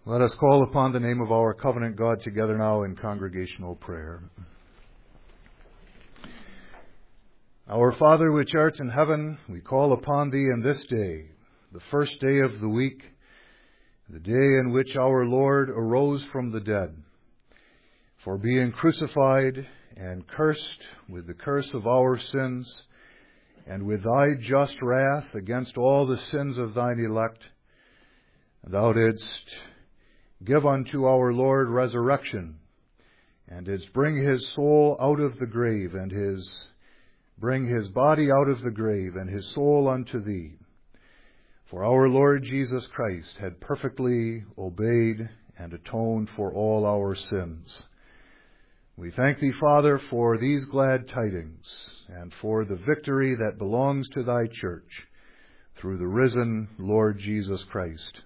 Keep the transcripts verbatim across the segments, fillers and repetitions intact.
Let us call upon the name of our covenant God together now in congregational prayer. Our Father which art in heaven, we call upon Thee in this day, the first day of the week, the day in which our Lord arose from the dead. For being crucified and cursed with the curse of our sins, and with Thy just wrath against all the sins of Thine elect, Thou didst give unto our Lord resurrection, and didst bring His soul out of the grave, and his bring His body out of the grave, and His soul unto Thee. For our Lord Jesus Christ had perfectly obeyed and atoned for all our sins. We thank Thee, Father, for these glad tidings, and for the victory that belongs to Thy church through the risen Lord Jesus Christ.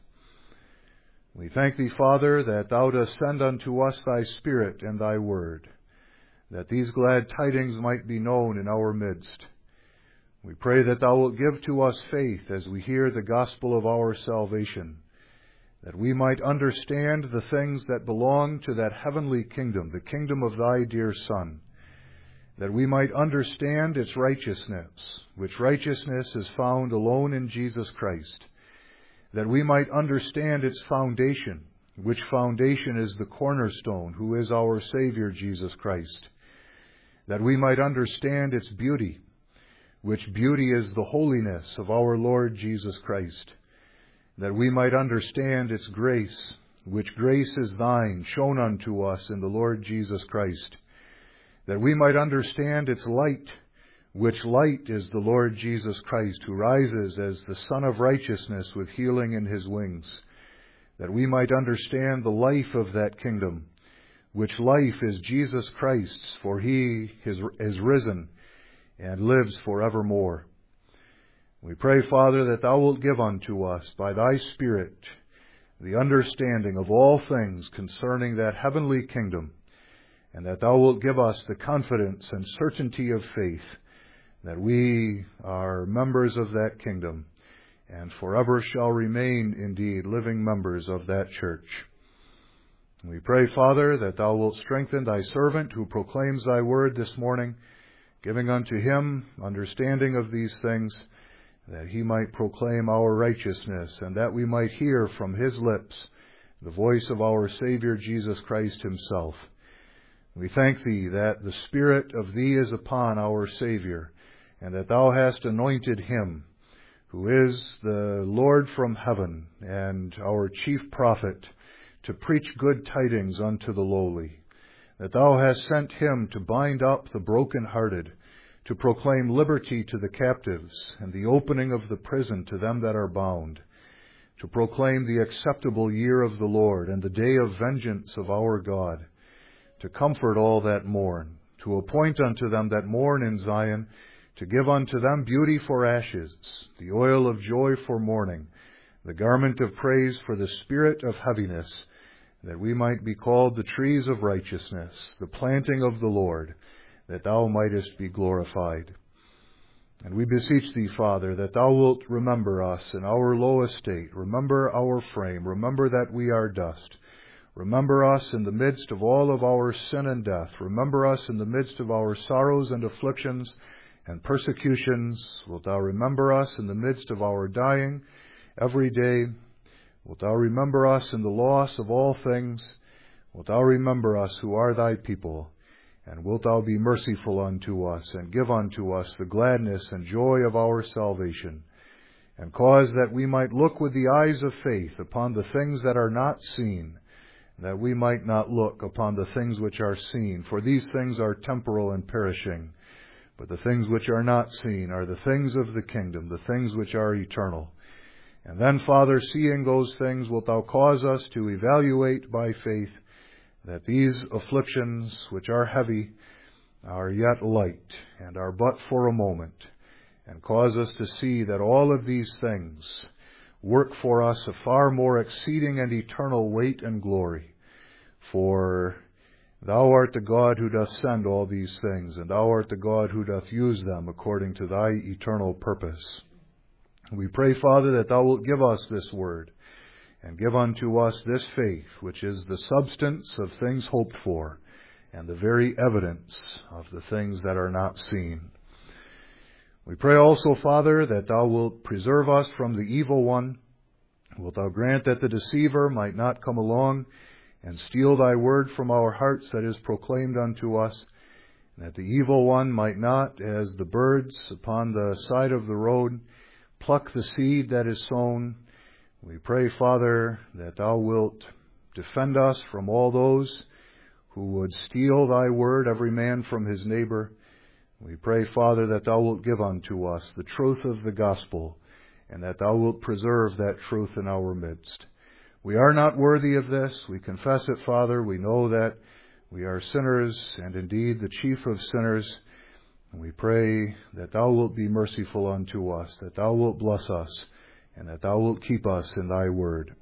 We thank Thee, Father, that Thou dost send unto us Thy Spirit and Thy Word, that these glad tidings might be known in our midst. We pray that Thou wilt give to us faith as we hear the gospel of our salvation, that we might understand the things that belong to that heavenly kingdom, the kingdom of Thy dear Son, that we might understand its righteousness, which righteousness is found alone in Jesus Christ, that we might understand its foundation, which foundation is the cornerstone, who is our Savior, Jesus Christ, that we might understand its beauty, which beauty is the holiness of our Lord Jesus Christ, that we might understand its grace, which grace is Thine, shown unto us in the Lord Jesus Christ, that we might understand its light, which light is the Lord Jesus Christ, who rises as the Son of Righteousness with healing in His wings, that we might understand the life of that kingdom, which life is Jesus Christ's, for He is risen and lives forevermore. We pray, Father, that Thou wilt give unto us by Thy Spirit the understanding of all things concerning that heavenly kingdom, and that Thou wilt give us the confidence and certainty of faith that we are members of that kingdom, and forever shall remain indeed living members of that church. We pray, Father, that Thou wilt strengthen Thy servant who proclaims Thy word this morning, giving unto him understanding of these things, that he might proclaim our righteousness, and that we might hear from his lips the voice of our Savior Jesus Christ Himself. We thank Thee that the Spirit of Thee is upon our Savior, and that Thou hast anointed Him, who is the Lord from heaven and our chief prophet, to preach good tidings unto the lowly, that Thou hast sent Him to bind up the brokenhearted, to proclaim liberty to the captives, and the opening of the prison to them that are bound, to proclaim the acceptable year of the Lord, and the day of vengeance of our God, to comfort all that mourn, to appoint unto them that mourn in Zion, to give unto them beauty for ashes, the oil of joy for mourning, the garment of praise for the spirit of heaviness, that we might be called the trees of righteousness, the planting of the Lord, that Thou mightest be glorified. And we beseech Thee, Father, that Thou wilt remember us in our low estate, remember our frame, remember that we are dust. Remember us in the midst of all of our sin and death. Remember us in the midst of our sorrows and afflictions and persecutions. Wilt Thou remember us in the midst of our dying every day? Wilt Thou remember us in the loss of all things? Wilt Thou remember us who are Thy people? And wilt Thou be merciful unto us, and give unto us the gladness and joy of our salvation, and cause that we might look with the eyes of faith upon the things that are not seen, that we might not look upon the things which are seen, for these things are temporal and perishing. But the things which are not seen are the things of the kingdom, the things which are eternal. And then, Father, seeing those things, wilt Thou cause us to evaluate by faith that these afflictions, which are heavy, are yet light, and are but for a moment, and cause us to see that all of these things work for us a far more exceeding and eternal weight and glory. For Thou art the God who doth send all these things, and Thou art the God who doth use them according to Thy eternal purpose. We pray, Father, that Thou wilt give us this word, and give unto us this faith, which is the substance of things hoped for, and the very evidence of the things that are not seen. We pray also, Father, that Thou wilt preserve us from the evil one. Wilt Thou grant that the deceiver might not come along and steal Thy word from our hearts that is proclaimed unto us, and that the evil one might not, as the birds upon the side of the road, pluck the seed that is sown. We pray, Father, that Thou wilt defend us from all those who would steal Thy word, every man from his neighbor. We pray, Father, that Thou wilt give unto us the truth of the gospel, and that Thou wilt preserve that truth in our midst. We are not worthy of this. We confess it, Father. We know that we are sinners, and indeed the chief of sinners. And we pray that Thou wilt be merciful unto us, that Thou wilt bless us, and that Thou wilt keep us in Thy word.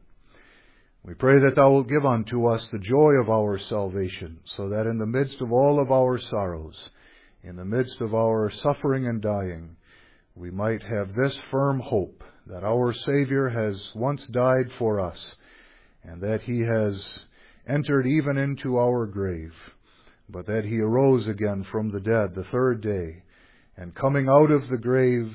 We pray that Thou wilt give unto us the joy of our salvation, so that in the midst of all of our sorrows, in the midst of our suffering and dying, we might have this firm hope that our Savior has once died for us, and that He has entered even into our grave, but that He arose again from the dead the third day, and coming out of the grave,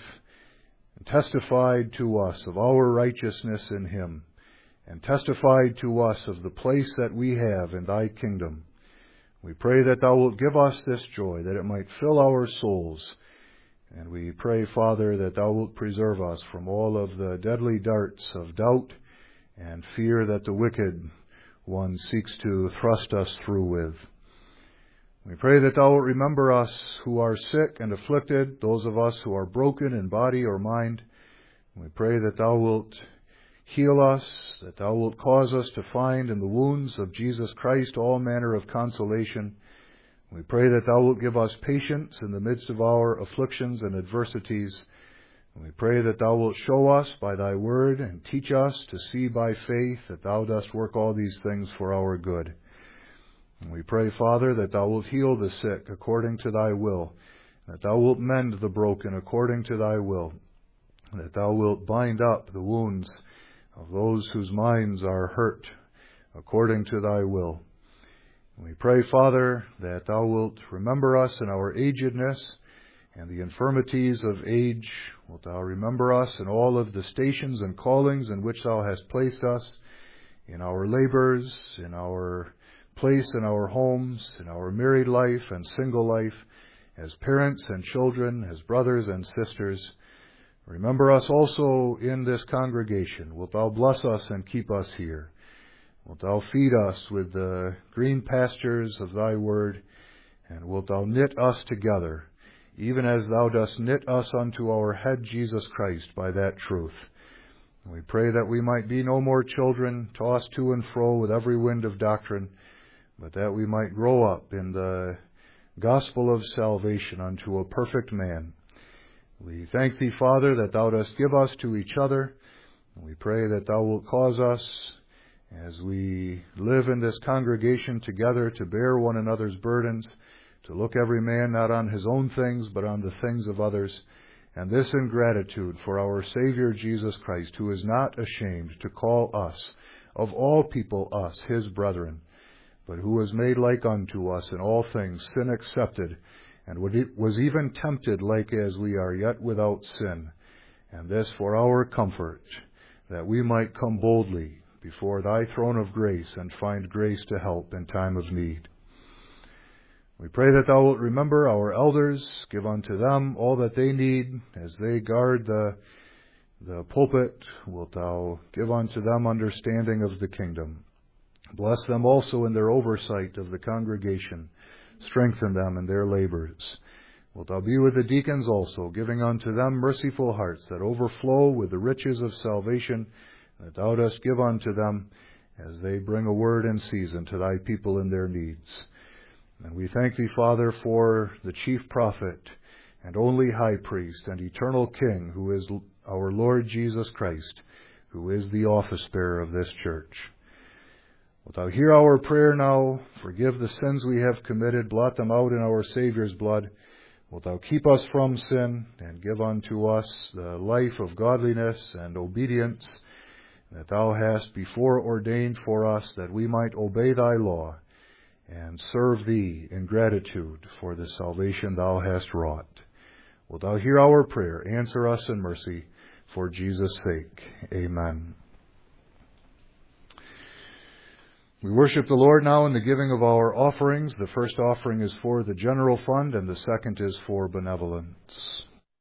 testified to us of our righteousness in Him, and testified to us of the place that we have in Thy kingdom. We pray that Thou wilt give us this joy, that it might fill our souls. And we pray, Father, that Thou wilt preserve us from all of the deadly darts of doubt and fear that the wicked one seeks to thrust us through with. We pray that Thou wilt remember us who are sick and afflicted, those of us who are broken in body or mind. We pray that Thou wilt heal us, that Thou wilt cause us to find in the wounds of Jesus Christ all manner of consolation. We pray that Thou wilt give us patience in the midst of our afflictions and adversities. And we pray that Thou wilt show us by Thy word and teach us to see by faith that Thou dost work all these things for our good. And we pray, Father, that Thou wilt heal the sick according to Thy will, that Thou wilt mend the broken according to Thy will, and that Thou wilt bind up the wounds of those whose minds are hurt according to Thy will. And we pray, Father, that Thou wilt remember us in our agedness and the infirmities of age. Wilt Thou remember us in all of the stations and callings in which Thou hast placed us, in our labors, in our place in our homes, in our married life and single life, as parents and children, as brothers and sisters. Remember us also in this congregation. Wilt Thou bless us and keep us here. Wilt Thou feed us with the green pastures of Thy word, and wilt Thou knit us together, even as Thou dost knit us unto our head Jesus Christ by that truth. And we pray that we might be no more children, tossed to and fro with every wind of doctrine, but that we might grow up in the gospel of salvation unto a perfect man. We thank Thee, Father, that Thou dost give us to each other. And we pray that Thou wilt cause us, as we live in this congregation together, to bear one another's burdens, to look every man not on his own things, but on the things of others, and this in gratitude for our Savior Jesus Christ, who is not ashamed to call us, of all people us, His brethren, but who was made like unto us in all things, sin accepted, and was even tempted like as we are, yet without sin. And this for our comfort, that we might come boldly before Thy throne of grace and find grace to help in time of need. We pray that Thou wilt remember our elders, give unto them all that they need as they guard the, the pulpit. Wilt Thou give unto them understanding of the kingdom. Bless them also in their oversight of the congregation. Strengthen them in their labors. Wilt Thou be with the deacons also, giving unto them merciful hearts that overflow with the riches of salvation that Thou dost give unto them as they bring a word in season to Thy people in their needs. And we thank Thee, Father, for the chief prophet and only high priest and eternal King, who is our Lord Jesus Christ, who is the office bearer of this church. Wilt Thou hear our prayer now, forgive the sins we have committed, blot them out in our Savior's blood. Wilt Thou keep us from sin and give unto us the life of godliness and obedience, that Thou hast before ordained for us that we might obey Thy law and serve Thee in gratitude for the salvation Thou hast wrought. Wilt Thou hear our prayer, answer us in mercy, for Jesus' sake. Amen. We worship the Lord now in the giving of our offerings. The first offering is for the general fund, and the second is for benevolence.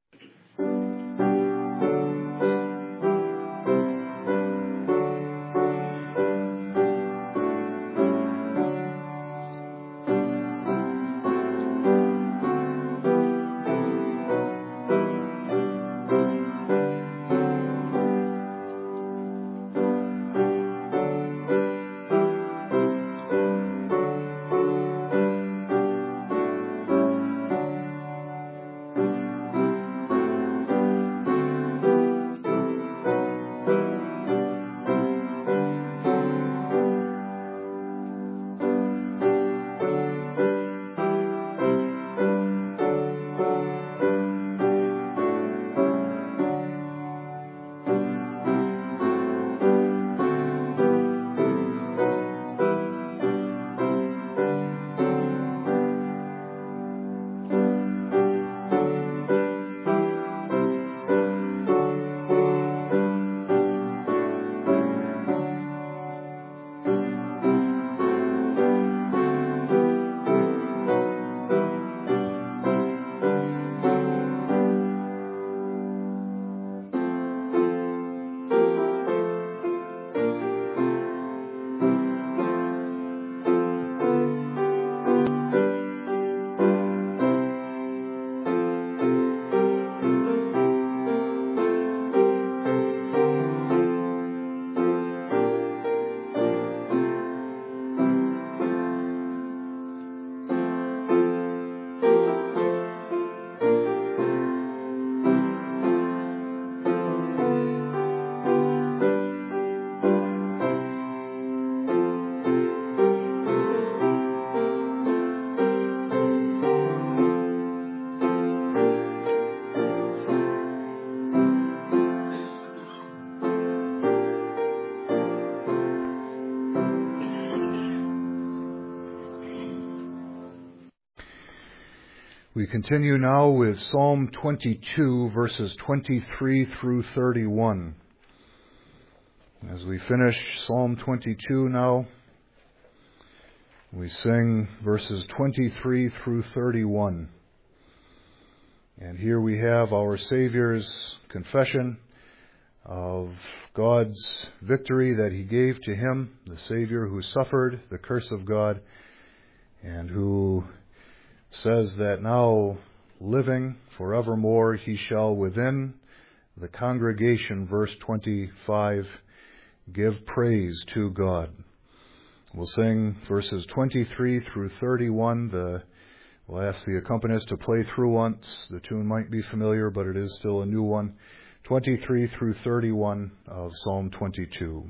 We continue now with Psalm twenty-two, verses twenty-three through thirty-one. As we finish Psalm twenty-two now, we sing verses twenty-three through thirty-one. And here we have our Savior's confession of God's victory that He gave to Him, the Savior who suffered the curse of God and who says that now, living forevermore, He shall within the congregation, verse twenty-five, give praise to God. We'll sing verses twenty-three through thirty-one. The, we'll ask the accompanist to play through once. The tune might be familiar, but it is still a new one. twenty-three through thirty-one of Psalm twenty-two.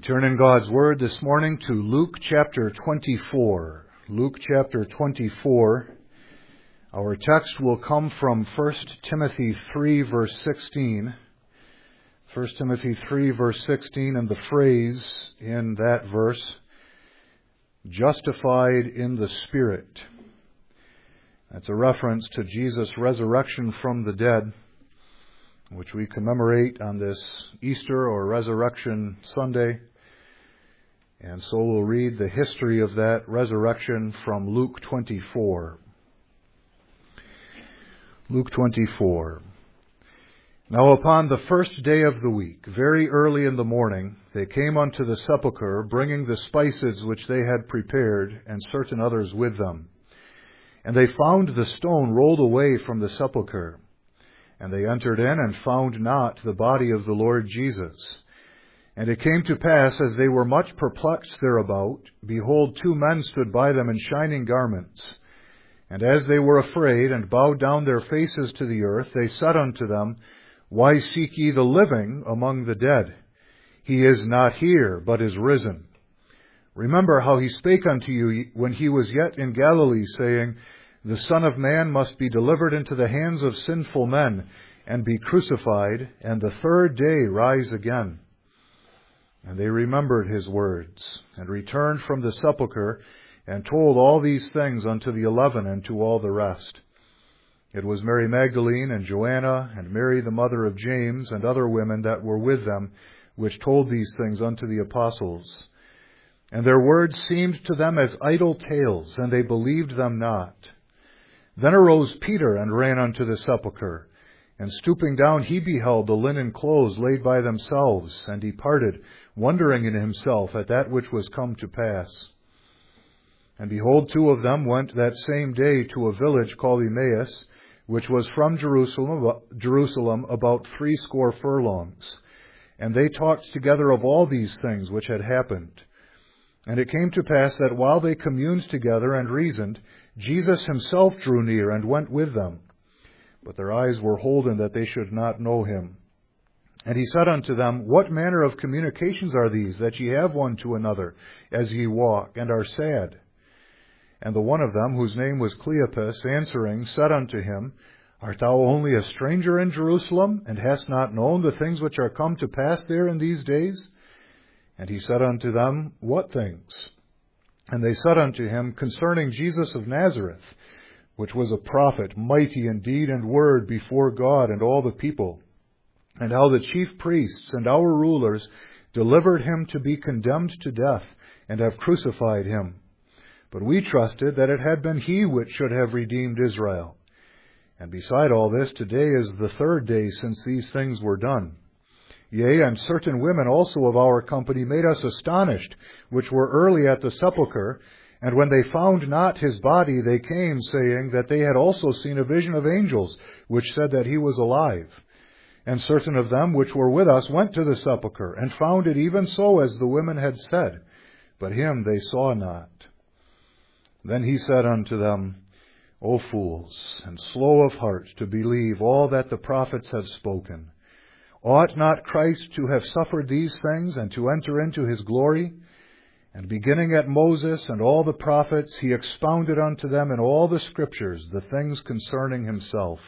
turn in God's Word this morning to Luke chapter twenty-four. Luke chapter twenty-four. Our text will come from First Timothy three, verse sixteen. First Timothy three, verse sixteen, and the phrase in that verse, justified in the Spirit. That's a reference to Jesus' resurrection from the dead, which we commemorate on this Easter or Resurrection Sunday. And so we'll read the history of that resurrection from Luke twenty-four. Luke twenty-four. Now upon the first day of the week, very early in the morning, they came unto the sepulchre, bringing the spices which they had prepared, and certain others with them. And they found the stone rolled away from the sepulchre. And they entered in and found not the body of the Lord Jesus. And it came to pass, as they were much perplexed thereabout, behold, two men stood by them in shining garments. And as they were afraid, and bowed down their faces to the earth, they said unto them, Why seek ye the living among the dead? He is not here, but is risen. Remember how he spake unto you when he was yet in Galilee, saying, The Son of Man must be delivered into the hands of sinful men, and be crucified, and the third day rise again. And they remembered his words, and returned from the sepulchre, and told all these things unto the eleven and to all the rest. It was Mary Magdalene, and Joanna, and Mary the mother of James, and other women that were with them, which told these things unto the apostles. And their words seemed to them as idle tales, and they believed them not. Then arose Peter, and ran unto the sepulchre. And stooping down, he beheld the linen clothes laid by themselves, and departed, wondering in himself at that which was come to pass. And behold, two of them went that same day to a village called Emmaus, which was from Jerusalem, Jerusalem about threescore furlongs. And they talked together of all these things which had happened. And it came to pass that while they communed together and reasoned, Jesus himself drew near and went with them. But their eyes were holden that they should not know him. And he said unto them, What manner of communications are these that ye have one to another, as ye walk, and are sad? And the one of them, whose name was Cleopas, answering, said unto him, Art thou only a stranger in Jerusalem, and hast not known the things which are come to pass there in these days? And he said unto them, What things? And they said unto him, Concerning Jesus of Nazareth, which was a prophet, mighty in deed and word before God and all the people, and how the chief priests and our rulers delivered him to be condemned to death, and have crucified him. But we trusted that it had been he which should have redeemed Israel. And beside all this, today is the third day since these things were done. Yea, and certain women also of our company made us astonished, which were early at the sepulchre, and when they found not his body, they came, saying that they had also seen a vision of angels, which said that he was alive. And certain of them which were with us went to the sepulchre, and found it even so as the women had said, but him they saw not. Then he said unto them, O fools, and slow of heart to believe all that the prophets have spoken. Ought not Christ to have suffered these things, and to enter into his glory? And beginning at Moses and all the prophets, he expounded unto them in all the Scriptures the things concerning himself.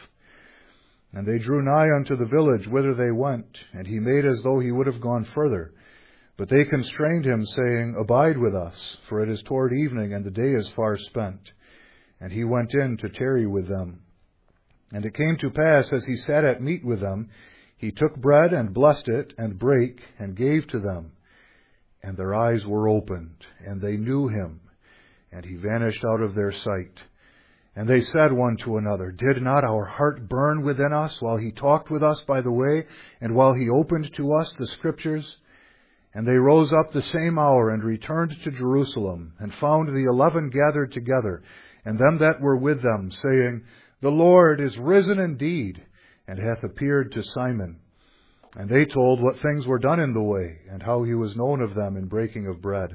And they drew nigh unto the village whither they went, and he made as though he would have gone further. But they constrained him, saying, Abide with us, for it is toward evening, and the day is far spent. And he went in to tarry with them. And it came to pass, as he sat at meat with them, he took bread, and blessed it, and brake, and gave to them. And their eyes were opened, and they knew him, and he vanished out of their sight. And they said one to another, Did not our heart burn within us while he talked with us by the way, and while he opened to us the Scriptures? And they rose up the same hour, and returned to Jerusalem, and found the eleven gathered together, and them that were with them, saying, The Lord is risen indeed, and hath appeared to Simon. And they told what things were done in the way, and how he was known of them in breaking of bread.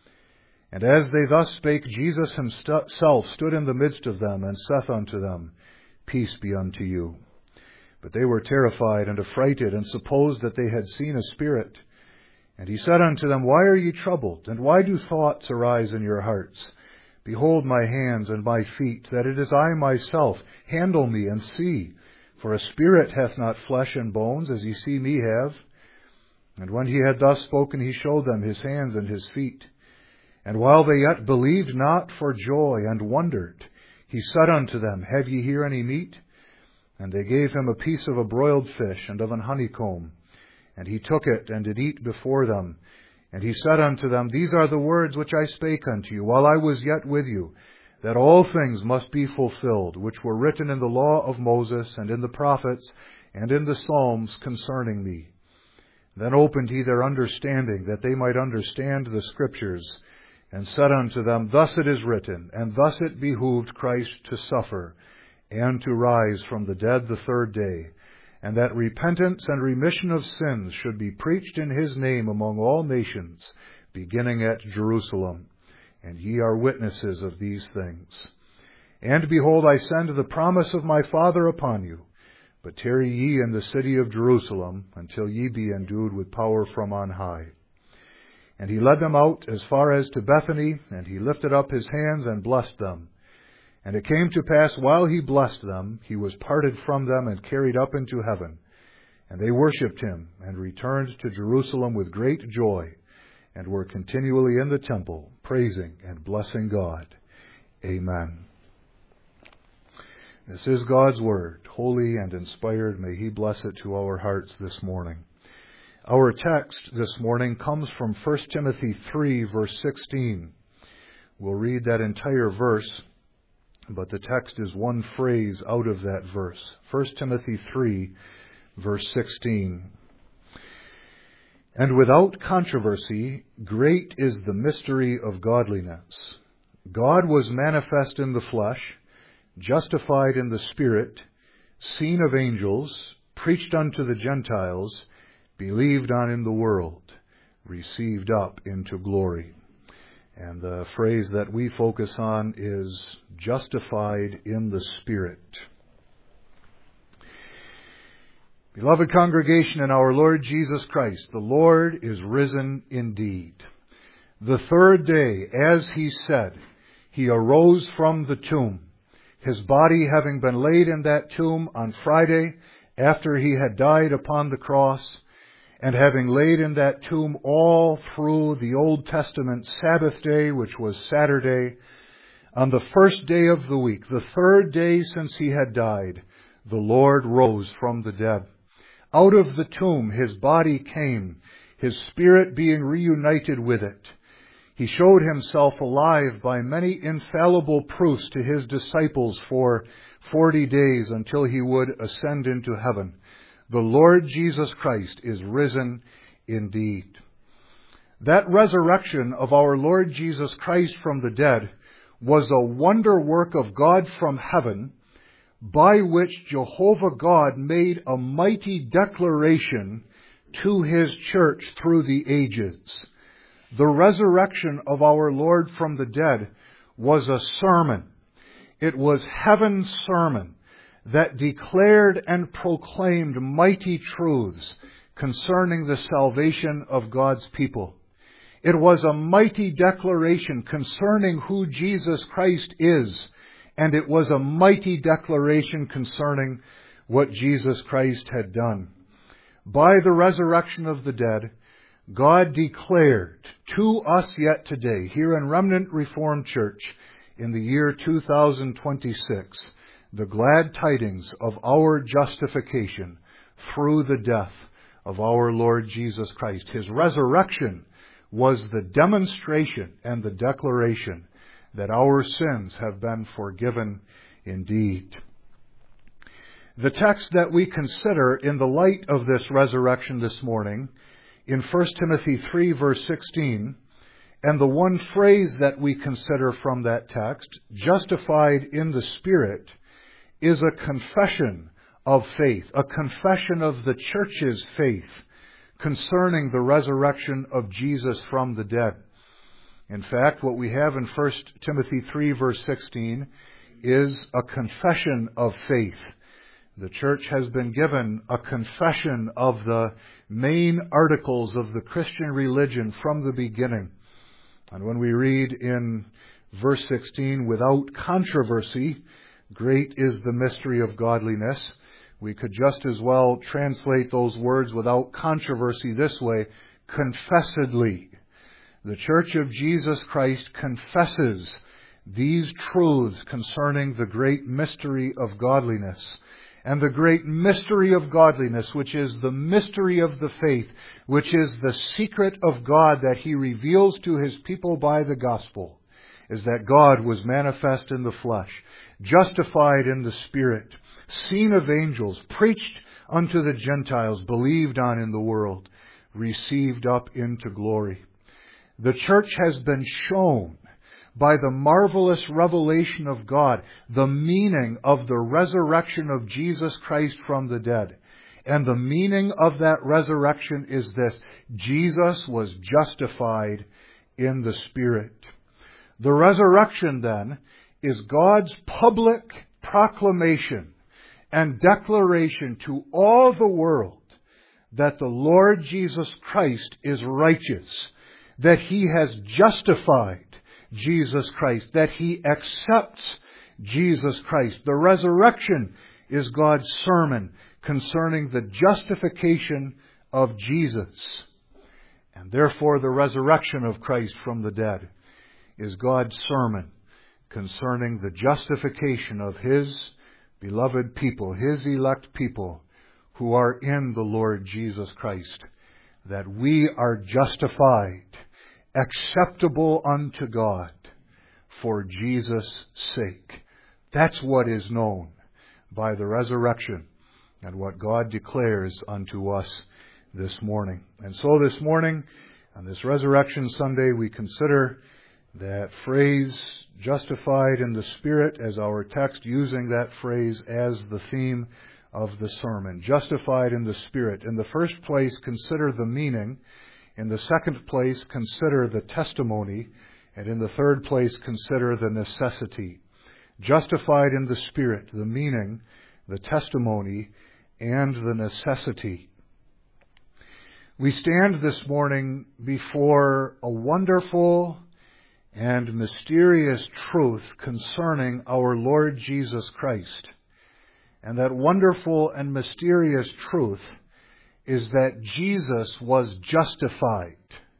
And as they thus spake, Jesus himself stood in the midst of them, and saith unto them, Peace be unto you. But they were terrified and affrighted, and supposed that they had seen a spirit. And he said unto them, Why are ye troubled? And why do thoughts arise in your hearts? Behold my hands and my feet, that it is I myself. Handle me and see. For a spirit hath not flesh and bones, as ye see me have. And when he had thus spoken, he showed them his hands and his feet. And while they yet believed not for joy and wondered, he said unto them, Have ye here any meat? And they gave him a piece of a broiled fish and of an honeycomb. And he took it and did eat before them. And he said unto them, These are the words which I spake unto you while I was yet with you, that all things must be fulfilled, which were written in the law of Moses, and in the prophets, and in the Psalms concerning me. Then opened he their understanding, that they might understand the Scriptures, and said unto them, Thus it is written, and thus it behooved Christ to suffer, and to rise from the dead the third day, and that repentance and remission of sins should be preached in his name among all nations, beginning at Jerusalem. And ye are witnesses of these things. And behold, I send the promise of my Father upon you. But tarry ye in the city of Jerusalem, until ye be endued with power from on high. And he led them out as far as to Bethany, and he lifted up his hands and blessed them. And it came to pass, while he blessed them, he was parted from them and carried up into heaven. And they worshipped him, and returned to Jerusalem with great joy, and were continually in the temple, praising and blessing God. Amen. This is God's word, holy and inspired. May he bless it to our hearts this morning. Our text this morning comes from First Timothy three, verse sixteen. We'll read that entire verse, but the text is one phrase out of that verse. First Timothy three, verse sixteen. And without controversy, great is the mystery of godliness. God was manifest in the flesh, justified in the Spirit, seen of angels, preached unto the Gentiles, believed on in the world, received up into glory. And the phrase that we focus on is justified in the Spirit. Beloved congregation in our Lord Jesus Christ, the Lord is risen indeed. The third day, as he said, he arose from the tomb, his body having been laid in that tomb on Friday after he had died upon the cross, and having laid in that tomb all through the Old Testament Sabbath day, which was Saturday, on the first day of the week, the third day since he had died, the Lord rose from the dead. Out of the tomb his body came, his spirit being reunited with it. He showed himself alive by many infallible proofs to his disciples for forty days until he would ascend into heaven. The Lord Jesus Christ is risen indeed. That resurrection of our Lord Jesus Christ from the dead was a wonder work of God from heaven, by which Jehovah God made a mighty declaration to his church through the ages. The resurrection of our Lord from the dead was a sermon. It was heaven's sermon that declared and proclaimed mighty truths concerning the salvation of God's people. It was a mighty declaration concerning who Jesus Christ is, and it was a mighty declaration concerning what Jesus Christ had done. By the resurrection of the dead, God declared to us yet today, here in Remnant Reformed Church, in the year two thousand twenty-six, the glad tidings of our justification through the death of our Lord Jesus Christ. His resurrection was the demonstration and the declaration that our sins have been forgiven indeed. The text that we consider in the light of this resurrection this morning, in First Timothy three, verse sixteen, and the one phrase that we consider from that text, justified in the Spirit, is a confession of faith, a confession of the church's faith concerning the resurrection of Jesus from the dead. In fact, what we have in First Timothy three, verse sixteen, is a confession of faith The church has been given a confession of the main articles of the Christian religion from the beginning. And when we read in verse sixteen, without controversy, great is the mystery of godliness, we could just as well translate those words without controversy this way, confessedly. The Church of Jesus Christ confesses these truths concerning the great mystery of godliness. And the great mystery of godliness, which is the mystery of the faith, which is the secret of God that He reveals to His people by the gospel, is that God was manifest in the flesh, justified in the Spirit, seen of angels, preached unto the Gentiles, believed on in the world, received up into glory. The church has been shown by the marvelous revelation of God the meaning of the resurrection of Jesus Christ from the dead. And the meaning of that resurrection is this: Jesus was justified in the Spirit. The resurrection, then, is God's public proclamation and declaration to all the world that the Lord Jesus Christ is righteous, that He has justified Jesus Christ, that He accepts Jesus Christ. The resurrection is God's sermon concerning the justification of Jesus. And therefore the resurrection of Christ from the dead is God's sermon concerning the justification of His beloved people, His elect people who are in the Lord Jesus Christ, that we are justified, acceptable unto God for Jesus' sake. That's what is known by the resurrection and what God declares unto us this morning. And so this morning, on this Resurrection Sunday, we consider that phrase, justified in the Spirit, as our text, using that phrase as the theme of the sermon. Justified in the Spirit. In the first place, consider the meaning. In the second place, consider the testimony. And in the third place, consider the necessity. Justified in the Spirit, the meaning, the testimony, and the necessity. We stand this morning before a wonderful and mysterious truth concerning our Lord Jesus Christ. And that wonderful and mysterious truth is that Jesus was justified.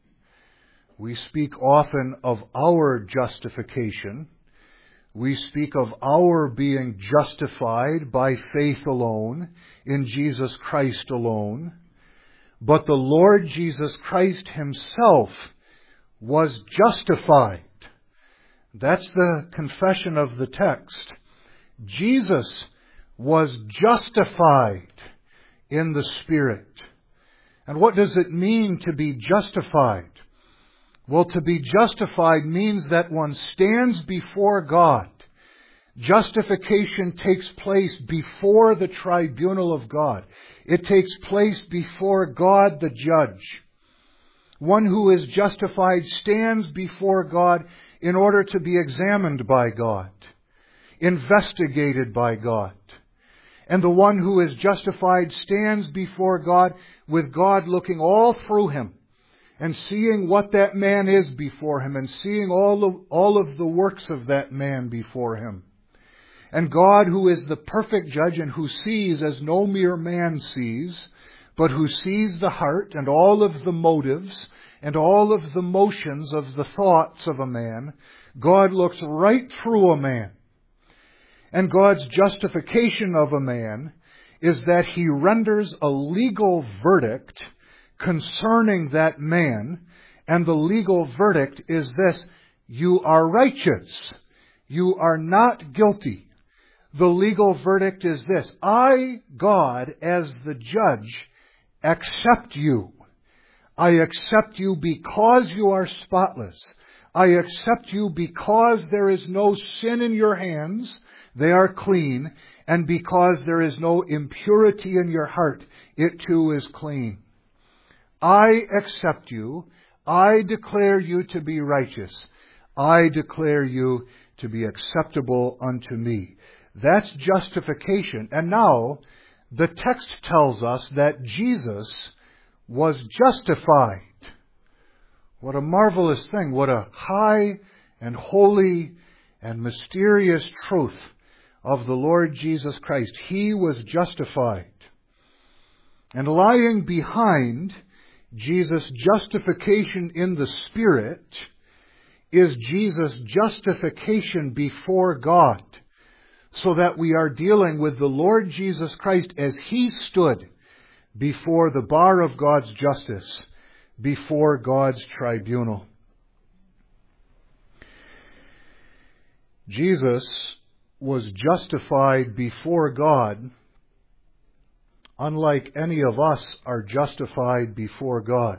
We speak often of our justification. We speak of our being justified by faith alone, in Jesus Christ alone. But the Lord Jesus Christ Himself was justified. That's the confession of the text. Jesus was justified in the Spirit. And what does it mean to be justified? Well, to be justified means that one stands before God. Justification takes place before the tribunal of God. It takes place before God the judge. One who is justified stands before God in order to be examined by God, investigated by God. And the one who is justified stands before God with God looking all through him and seeing what that man is before him and seeing all of, all of the works of that man before him. And God, who is the perfect judge and who sees as no mere man sees, but who sees the heart and all of the motives and all of the motions of the thoughts of a man, God looks right through a man. And God's justification of a man is that He renders a legal verdict concerning that man, and the legal verdict is this: you are righteous. You are not guilty. The legal verdict is this: I, God, as the judge, accept you. I accept you because you are spotless. I accept you because there is no sin in your hands. They are clean. And because there is no impurity in your heart, it too is clean. I accept you. I declare you to be righteous. I declare you to be acceptable unto me. That's justification. And now, the text tells us that Jesus was justified. What a marvelous thing. What a high and holy and mysterious truth of the Lord Jesus Christ. He was justified. And lying behind Jesus' justification in the Spirit is Jesus' justification before God, so that we are dealing with the Lord Jesus Christ as He stood before the bar of God's justice, before God's tribunal. Jesus was justified before God, unlike any of us are justified before God.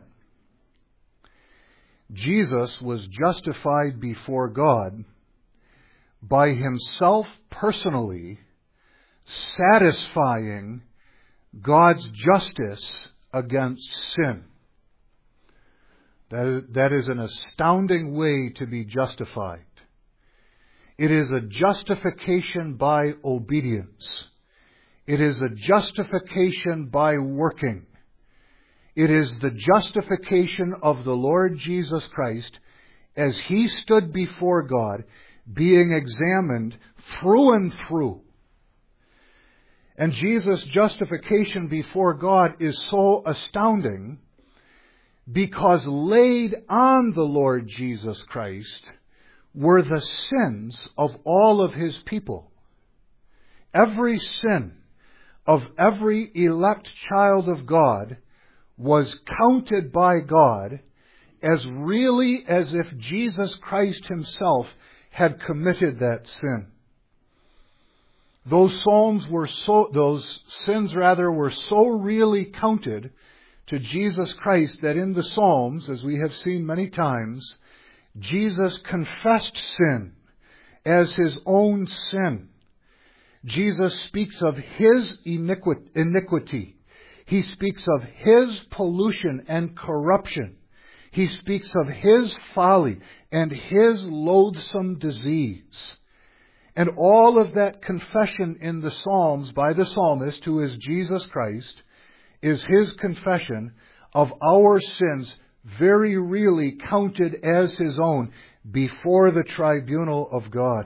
Jesus was justified before God by Himself personally satisfying God's justice against sin. That is, that is an astounding way to be justified. It is a justification by obedience. It is a justification by working. It is the justification of the Lord Jesus Christ as He stood before God, being examined through and through. And Jesus' justification before God is so astounding because laid on the Lord Jesus Christ were the sins of all of His people. Every sin of every elect child of God was counted by God as really as if Jesus Christ Himself had committed that sin. Those psalms were so, those sins rather were so really counted to Jesus Christ that in the Psalms, as we have seen many times, Jesus confessed sin as His own sin. Jesus speaks of His iniquity. He speaks of His pollution and corruption. He speaks of His folly and His loathsome disease. And all of that confession in the Psalms by the psalmist, who is Jesus Christ, is His confession of our sins very really counted as His own before the tribunal of God.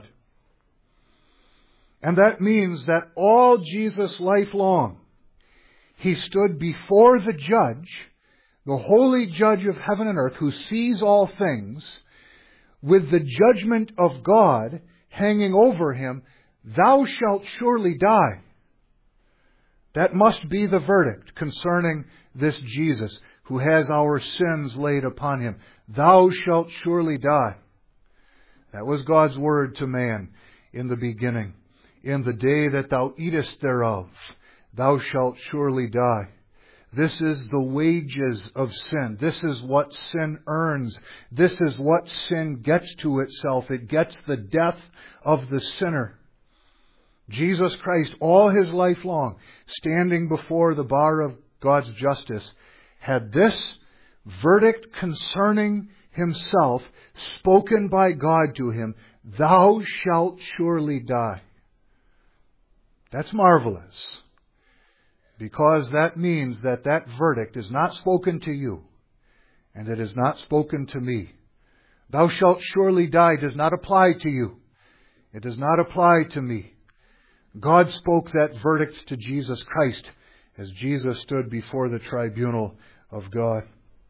And that means that all Jesus' life long, He stood before the judge, the holy judge of heaven and earth, who sees all things, with the judgment of God hanging over Him. Thou shalt surely die. That must be the verdict concerning this Jesus, who has our sins laid upon Him. Thou shalt surely die. That was God's word to man in the beginning. In the day that thou eatest thereof, thou shalt surely die. This is the wages of sin. This is what sin earns. This is what sin gets to itself. It gets the death of the sinner. Jesus Christ, all His life long, standing before the bar of God's justice, had this verdict concerning Himself spoken by God to Him: thou shalt surely die. That's marvelous, because that means that that verdict is not spoken to you, and it is not spoken to me. Thou shalt surely die does not apply to you. It does not apply to me. God spoke that verdict to Jesus Christ as Jesus stood before the tribunal of God.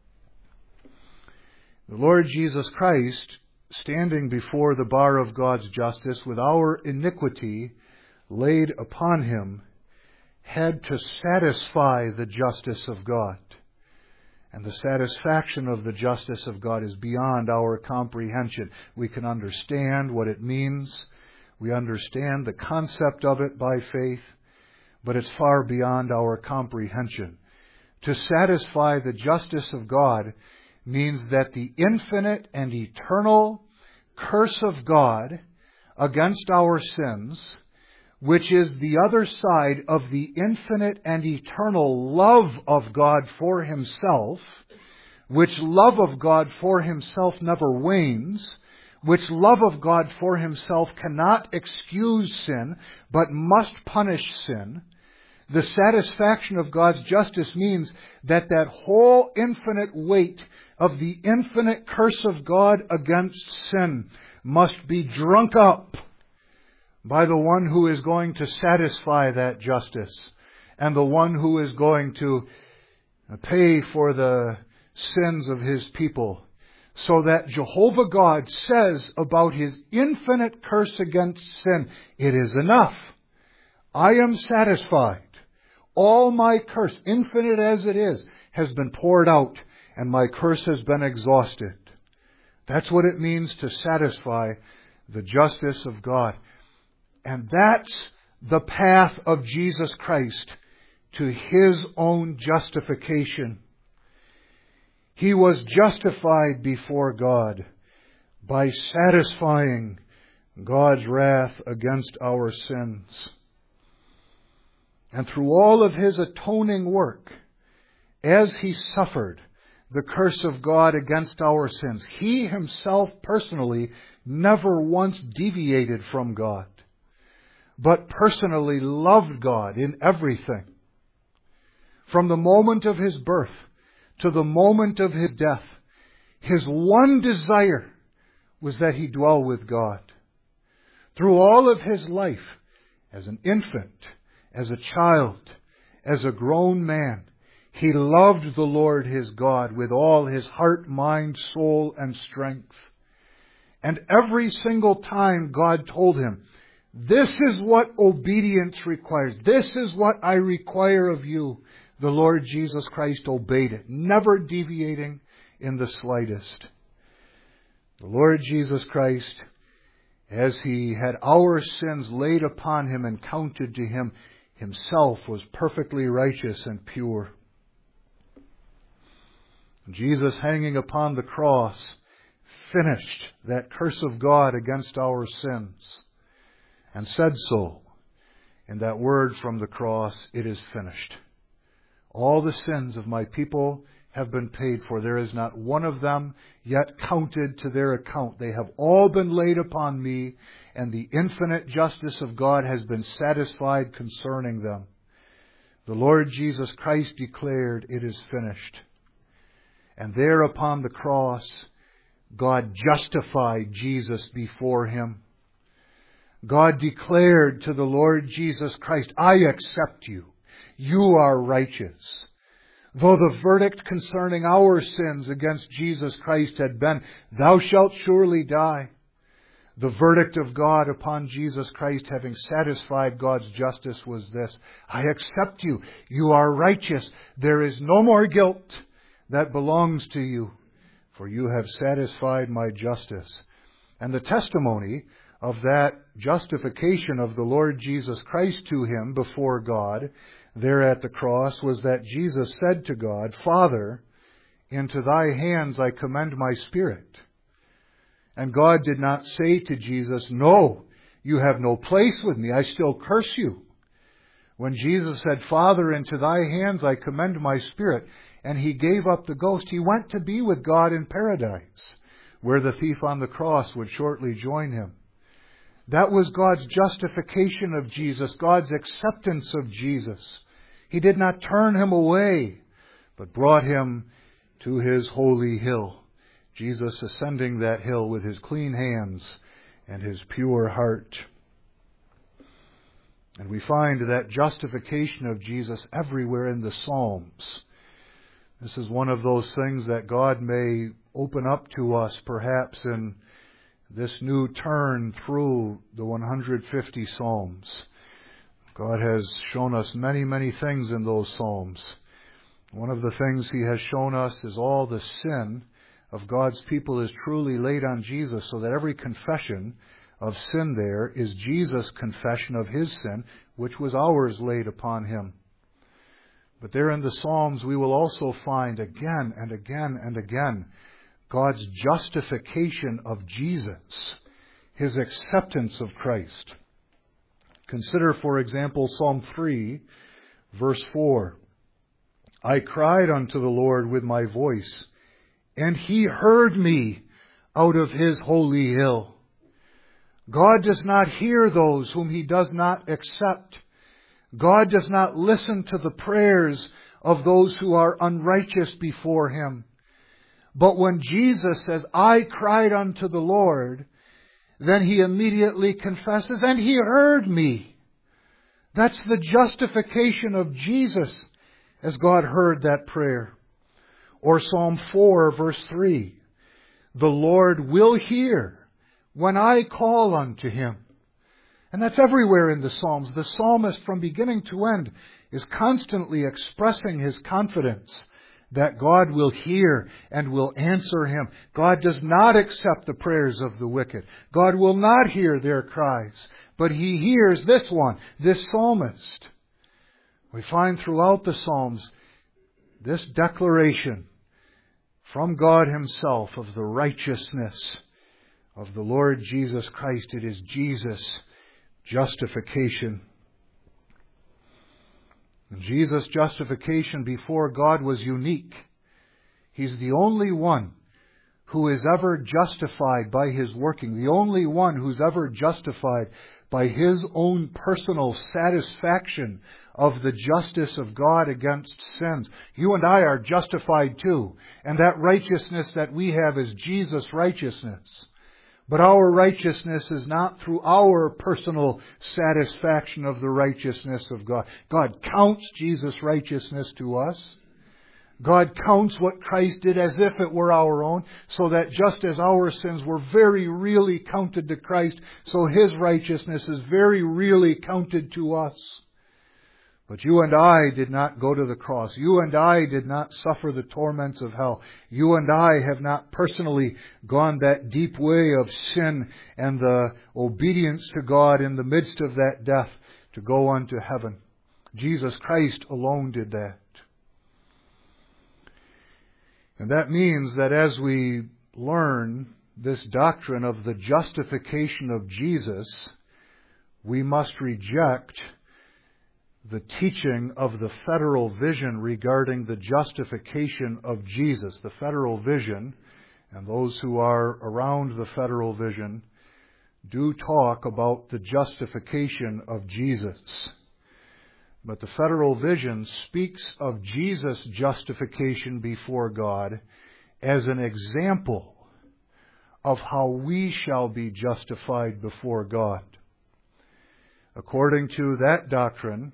The Lord Jesus Christ, standing before the bar of God's justice with our iniquity laid upon Him, had to satisfy the justice of God. And the satisfaction of the justice of God is beyond our comprehension. We can understand what it means. We understand the concept of it by faith, but it's far beyond our comprehension. To satisfy the justice of God means that the infinite and eternal curse of God against our sins, which is the other side of the infinite and eternal love of God for Himself, which love of God for Himself never wanes, which love of God for Himself cannot excuse sin, but must punish sin, the satisfaction of God's justice means that that whole infinite weight of the infinite curse of God against sin must be drunk up by the one who is going to satisfy that justice and the one who is going to pay for the sins of His people. So that Jehovah God says about His infinite curse against sin, it is enough. I am satisfied. All my curse, infinite as it is, has been poured out, and my curse has been exhausted. That's what it means to satisfy the justice of God. And that's the path of Jesus Christ to His own justification. He was justified before God by satisfying God's wrath against our sins. And through all of His atoning work, as He suffered the curse of God against our sins, He Himself personally never once deviated from God, but personally loved God in everything. From the moment of His birth to the moment of His death, His one desire was that He dwell with God. Through all of His life, as an infant, as a child, as a grown man, He loved the Lord His God with all His heart, mind, soul, and strength. And every single time God told Him, this is what obedience requires. This is what I require of you. The Lord Jesus Christ obeyed it, never deviating in the slightest. The Lord Jesus Christ, as He had our sins laid upon Him and counted to Him, Himself was perfectly righteous and pure. Jesus, hanging upon the cross, finished that curse of God against our sins, and said so in that word from the cross, it is finished. All the sins of my people have been paid for. There is not one of them yet counted to their account. They have all been laid upon me, and the infinite justice of God has been satisfied concerning them. The Lord Jesus Christ declared, it is finished. And there upon the cross, God justified Jesus before Him. God declared to the Lord Jesus Christ, I accept you. You are righteous. Though the verdict concerning our sins against Jesus Christ had been, thou shalt surely die, the verdict of God upon Jesus Christ, having satisfied God's justice, was this: I accept you. You are righteous. There is no more guilt that belongs to you, for you have satisfied my justice. And the testimony of that justification of the Lord Jesus Christ to Him before God, there at the cross, was that Jesus said to God, Father, into Thy hands I commend my spirit. And God did not say to Jesus, no, you have no place with me. I still curse you. When Jesus said, Father, into Thy hands I commend my spirit, and He gave up the ghost, He went to be with God in paradise, where the thief on the cross would shortly join Him. That was God's justification of Jesus, God's acceptance of Jesus. He did not turn Him away, but brought Him to His holy hill. Jesus ascending that hill with His clean hands and His pure heart. And we find that justification of Jesus everywhere in the Psalms. This is one of those things that God may open up to us perhaps in this new turn through the one hundred fifty Psalms. God has shown us many, many things in those Psalms. One of the things He has shown us is all the sin of God's people is truly laid on Jesus, so that every confession of sin there is Jesus' confession of His sin, which was ours laid upon Him. But there in the Psalms we will also find again and again and again God's justification of Jesus, His acceptance of Christ. Consider, for example, Psalm three, verse four. I cried unto the Lord with my voice, and He heard me out of His holy hill. God does not hear those whom He does not accept. God does not listen to the prayers of those who are unrighteous before Him. But when Jesus says, I cried unto the Lord, then He immediately confesses, and He heard me. That's the justification of Jesus, as God heard that prayer. Or Psalm four, verse three. The Lord will hear when I call unto Him. And that's everywhere in the Psalms. The psalmist, from beginning to end, is constantly expressing his confidence that God will hear and will answer him. God does not accept the prayers of the wicked. God will not hear their cries. But He hears this one, this psalmist. We find throughout the Psalms this declaration from God Himself of the righteousness of the Lord Jesus Christ. It is Jesus' justification. And Jesus' justification before God was unique. He's the only one who is ever justified by His working, the only one who's ever justified by His own personal satisfaction of the justice of God against sins. You and I are justified too, and that righteousness that we have is Jesus' righteousness. But our righteousness is not through our personal satisfaction of the righteousness of God. God counts Jesus' righteousness to us. God counts what Christ did as if it were our own, so that just as our sins were very really counted to Christ, so His righteousness is very really counted to us. But you and I did not go to the cross. You and I did not suffer the torments of hell. You and I have not personally gone that deep way of sin and the obedience to God in the midst of that death to go unto heaven. Jesus Christ alone did that. And that means that as we learn this doctrine of the justification of Jesus, we must reject the teaching of the federal vision regarding the justification of Jesus. The federal vision, and those who are around the federal vision, do talk about the justification of Jesus. But the federal vision speaks of Jesus' justification before God as an example of how we shall be justified before God. According to that doctrine,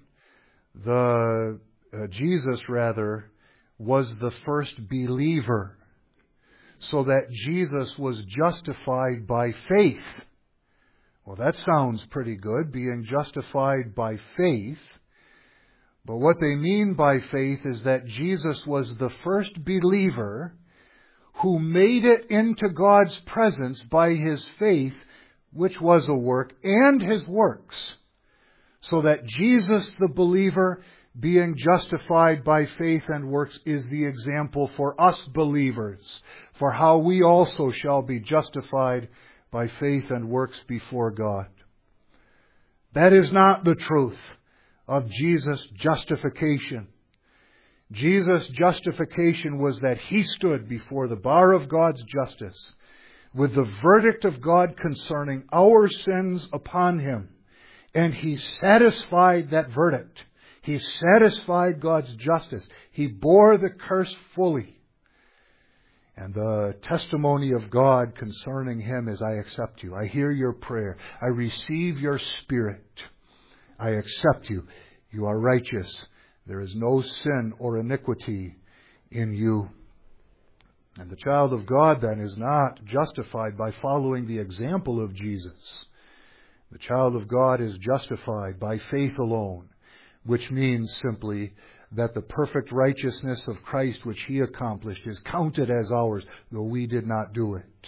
The uh, Jesus, rather, was the first believer, so that Jesus was justified by faith. Well, that sounds pretty good, being justified by faith. But what they mean by faith is that Jesus was the first believer who made it into God's presence by His faith, which was a work, and His works. So that Jesus, the believer, being justified by faith and works, is the example for us believers, for how we also shall be justified by faith and works before God. That is not the truth of Jesus' justification. Jesus' justification was that He stood before the bar of God's justice with the verdict of God concerning our sins upon Him. And He satisfied that verdict. He satisfied God's justice. He bore the curse fully. And the testimony of God concerning Him is, I accept you. I hear your prayer. I receive your Spirit. I accept you. You are righteous. There is no sin or iniquity in you. And the child of God then is not justified by following the example of Jesus. The child of God is justified by faith alone, which means simply that the perfect righteousness of Christ which He accomplished is counted as ours, though we did not do it.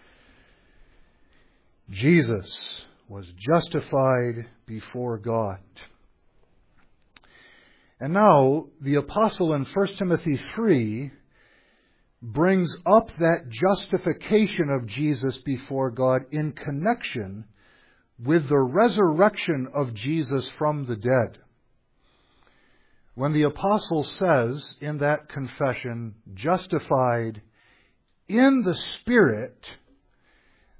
Jesus was justified before God. And now, the apostle in First Timothy three brings up that justification of Jesus before God in connection with the resurrection of Jesus from the dead. When the apostle says in that confession, justified in the Spirit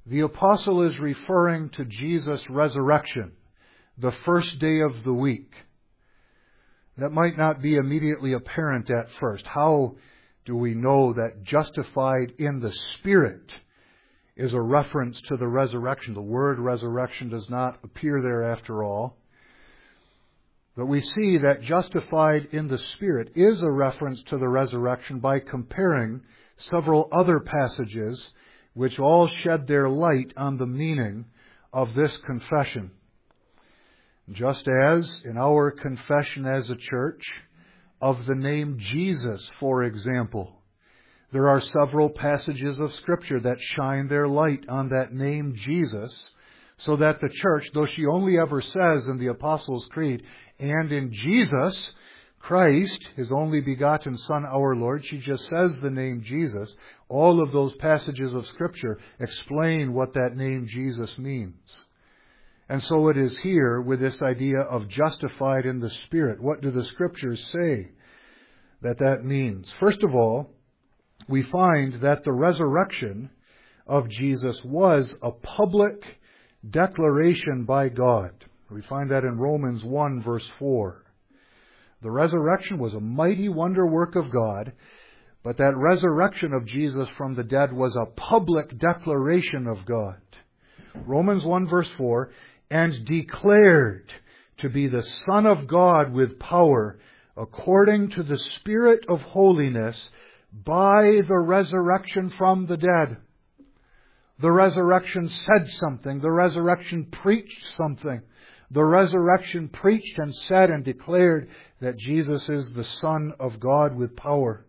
the apostle is referring to Jesus' resurrection, the first day of the week. That might not be immediately apparent at first. How do we know that justified in the Spirit is a reference to the resurrection? The word resurrection does not appear there after all. But we see that justified in the Spirit is a reference to the resurrection by comparing several other passages which all shed their light on the meaning of this confession. Just as in our confession as a church of the name Jesus, for example, there are several passages of Scripture that shine their light on that name Jesus, so that the church, though she only ever says in the Apostles' Creed, and in Jesus Christ, His only begotten Son, our Lord, she just says the name Jesus. All of those passages of Scripture explain what that name Jesus means. And so it is here with this idea of justified in the Spirit. What do the Scriptures say that that means? First of all, we find that the resurrection of Jesus was a public declaration by God. We find that in Romans one, verse four. The resurrection was a mighty wonder work of God, but that resurrection of Jesus from the dead was a public declaration of God. Romans one, verse four, and declared to be the Son of God with power, according to the Spirit of holiness, by the resurrection from the dead. The resurrection said something. The resurrection preached something. The resurrection preached and said and declared that Jesus is the Son of God with power.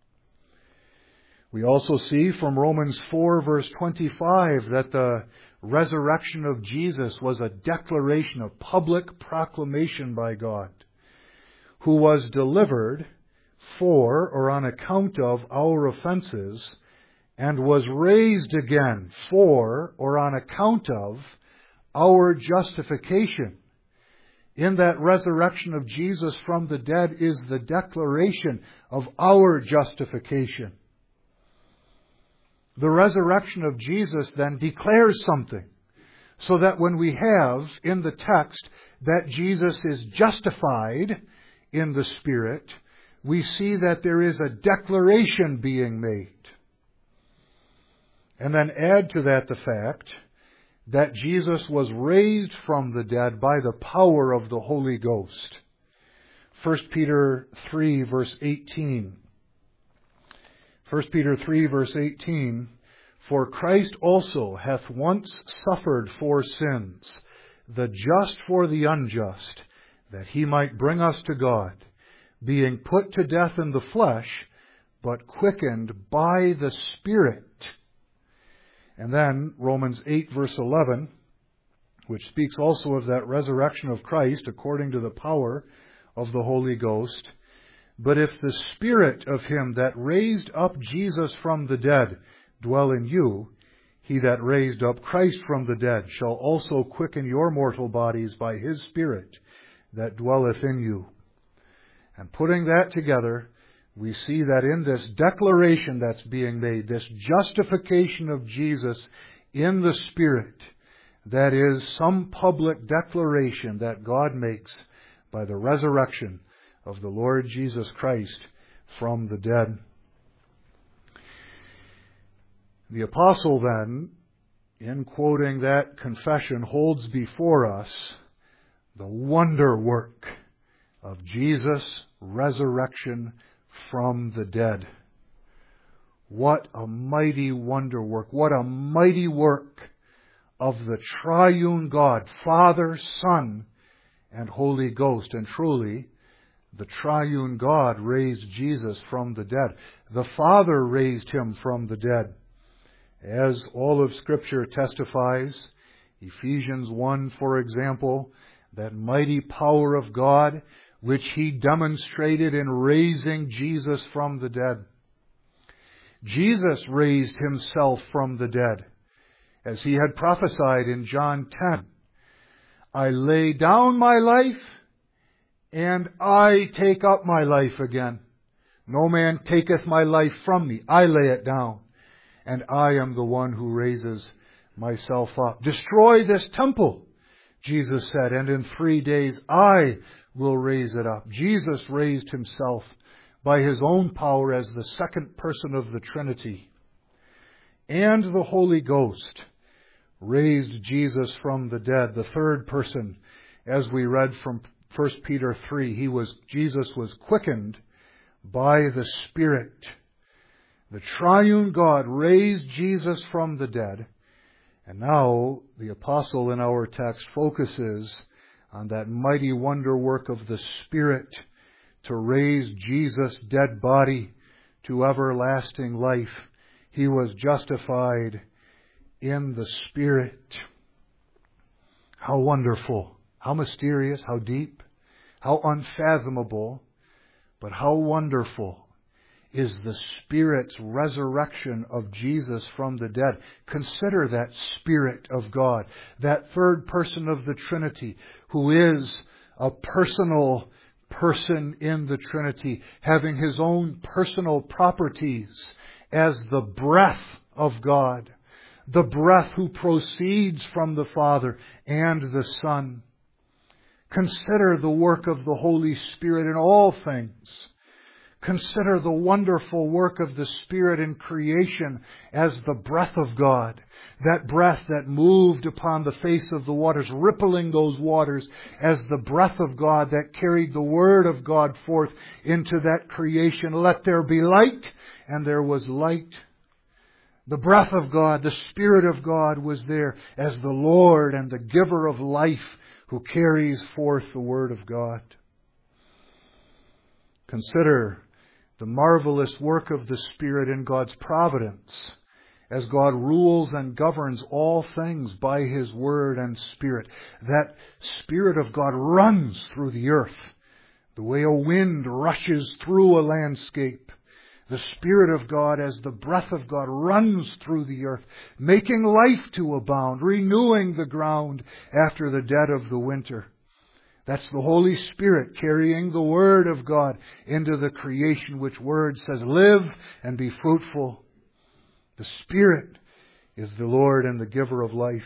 We also see from Romans four, verse twenty-five, that the resurrection of Jesus was a declaration, a public proclamation by God, who was delivered for or on account of our offenses, and was raised again for or on account of our justification. In that resurrection of Jesus from the dead is the declaration of our justification. The resurrection of Jesus then declares something, so that when we have in the text that Jesus is justified in the Spirit, we see that there is a declaration being made. And then add to that the fact that Jesus was raised from the dead by the power of the Holy Ghost. First Peter three, verse eighteen. First Peter three, verse eighteen, for Christ also hath once suffered for sins, the just for the unjust, that He might bring us to God, being put to death in the flesh, but quickened by the Spirit. And then Romans eight, verse eleven, which speaks also of that resurrection of Christ according to the power of the Holy Ghost. But if the Spirit of Him that raised up Jesus from the dead dwell in you, He that raised up Christ from the dead shall also quicken your mortal bodies by His Spirit that dwelleth in you. And putting that together, we see that in this declaration that's being made, this justification of Jesus in the Spirit, that is some public declaration that God makes by the resurrection of the Lord Jesus Christ from the dead. The apostle then, in quoting that confession, holds before us the wonder work of Jesus' resurrection from the dead. What a mighty wonder work. What a mighty work of the triune God, Father, Son, and Holy Ghost. And truly, the triune God raised Jesus from the dead. The Father raised Him from the dead. As all of Scripture testifies, Ephesians one, for example, that mighty power of God which He demonstrated in raising Jesus from the dead. Jesus raised Himself from the dead, as He had prophesied in John ten. I lay down my life, and I take up my life again. No man taketh my life from me. I lay it down, and I am the one who raises myself up. Destroy this temple, Jesus said, and in three days I will raise it up. Jesus raised himself by his own power as the second person of the Trinity. And the Holy Ghost raised Jesus from the dead, the third person, as we read from First Peter three. He was, Jesus was quickened by the Spirit. The triune God raised Jesus from the dead. And now the apostle in our text focuses on that mighty wonder work of the Spirit to raise Jesus' dead body to everlasting life. He was justified in the Spirit. How wonderful, how mysterious, how deep, how unfathomable, but how wonderful is the Spirit's resurrection of Jesus from the dead. Consider that Spirit of God, that third person of the Trinity, who is a personal person in the Trinity, having his own personal properties as the breath of God, the breath who proceeds from the Father and the Son. Consider the work of the Holy Spirit in all things. Consider the wonderful work of the Spirit in creation as the breath of God. That breath that moved upon the face of the waters, rippling those waters as the breath of God that carried the Word of God forth into that creation. Let there be light, and there was light. The breath of God, the Spirit of God was there as the Lord and the giver of life who carries forth the Word of God. Consider the marvelous work of the Spirit in God's providence as God rules and governs all things by His Word and Spirit. That Spirit of God runs through the earth the way a wind rushes through a landscape. The Spirit of God as the breath of God runs through the earth, making life to abound, renewing the ground after the dead of the winter. That's the Holy Spirit carrying the Word of God into the creation, which Word says, live and be fruitful. The Spirit is the Lord and the giver of life.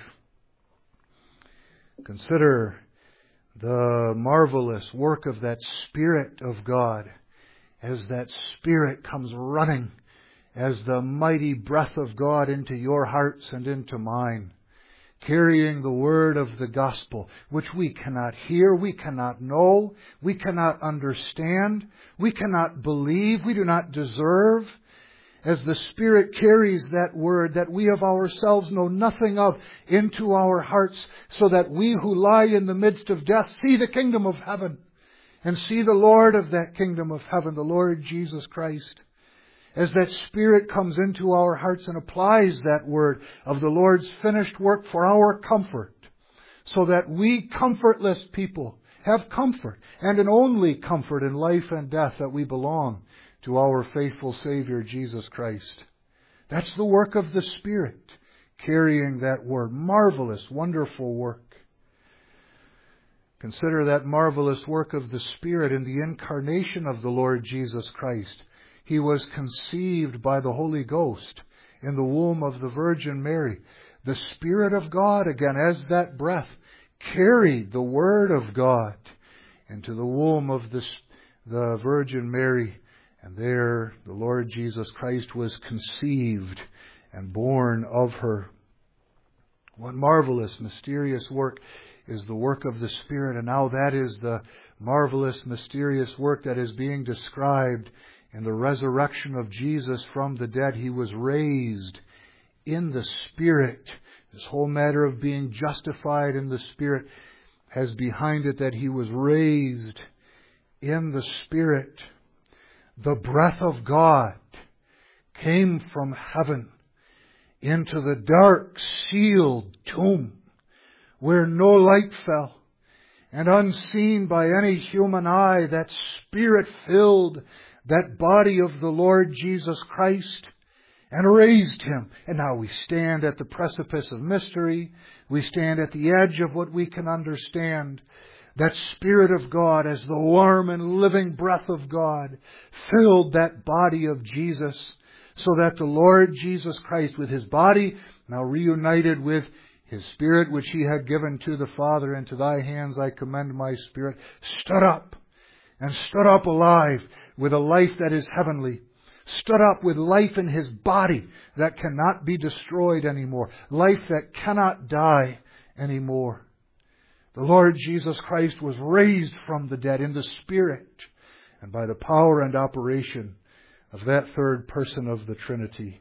Consider the marvelous work of that Spirit of God as that Spirit comes running as the mighty breath of God into your hearts and into mine, carrying the word of the gospel, which we cannot hear, we cannot know, we cannot understand, we cannot believe, we do not deserve. As the Spirit carries that word that we of ourselves know nothing of into our hearts, so that we who lie in the midst of death see the kingdom of heaven and see the Lord of that kingdom of heaven, the Lord Jesus Christ. As that Spirit comes into our hearts and applies that word of the Lord's finished work for our comfort, so that we comfortless people have comfort, and an only comfort in life and death, that we belong to our faithful Savior Jesus Christ. That's the work of the Spirit, carrying that word. Marvelous, wonderful work. Consider that marvelous work of the Spirit in the incarnation of the Lord Jesus Christ. He was conceived by the Holy Ghost in the womb of the Virgin Mary. The Spirit of God, again, as that breath, carried the Word of God into the womb of the, the Virgin Mary. And there the Lord Jesus Christ was conceived and born of her. What marvelous, mysterious work is the work of the Spirit. And now that is the marvelous, mysterious work that is being described in the resurrection of Jesus from the dead. He was raised in the Spirit. This whole matter of being justified in the Spirit has behind it that He was raised in the Spirit. The breath of God came from heaven into the dark, sealed tomb where no light fell. And unseen by any human eye, that Spirit filled that body of the Lord Jesus Christ and raised Him. And now we stand at the precipice of mystery. We stand at the edge of what we can understand. That Spirit of God, as the warm and living breath of God, filled that body of Jesus, so that the Lord Jesus Christ, with His body now reunited with His Spirit, which He had given to the Father, into Thy hands I commend my spirit, stood up, and stood up alive with a life that is heavenly, stood up with life in His body that cannot be destroyed anymore, life that cannot die anymore. The Lord Jesus Christ was raised from the dead in the Spirit and by the power and operation of that third person of the Trinity.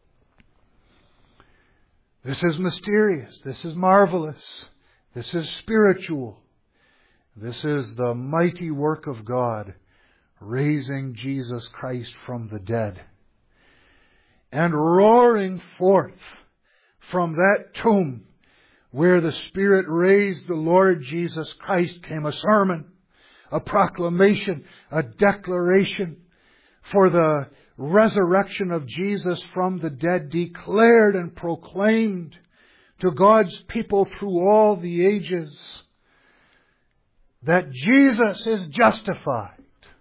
This is mysterious. This is marvelous. This is spiritual. This is the mighty work of God, raising Jesus Christ from the dead and roaring forth from that tomb where the Spirit raised the Lord Jesus Christ came a sermon, a proclamation, a declaration for the resurrection of Jesus from the dead, declared and proclaimed to God's people through all the ages that Jesus is justified.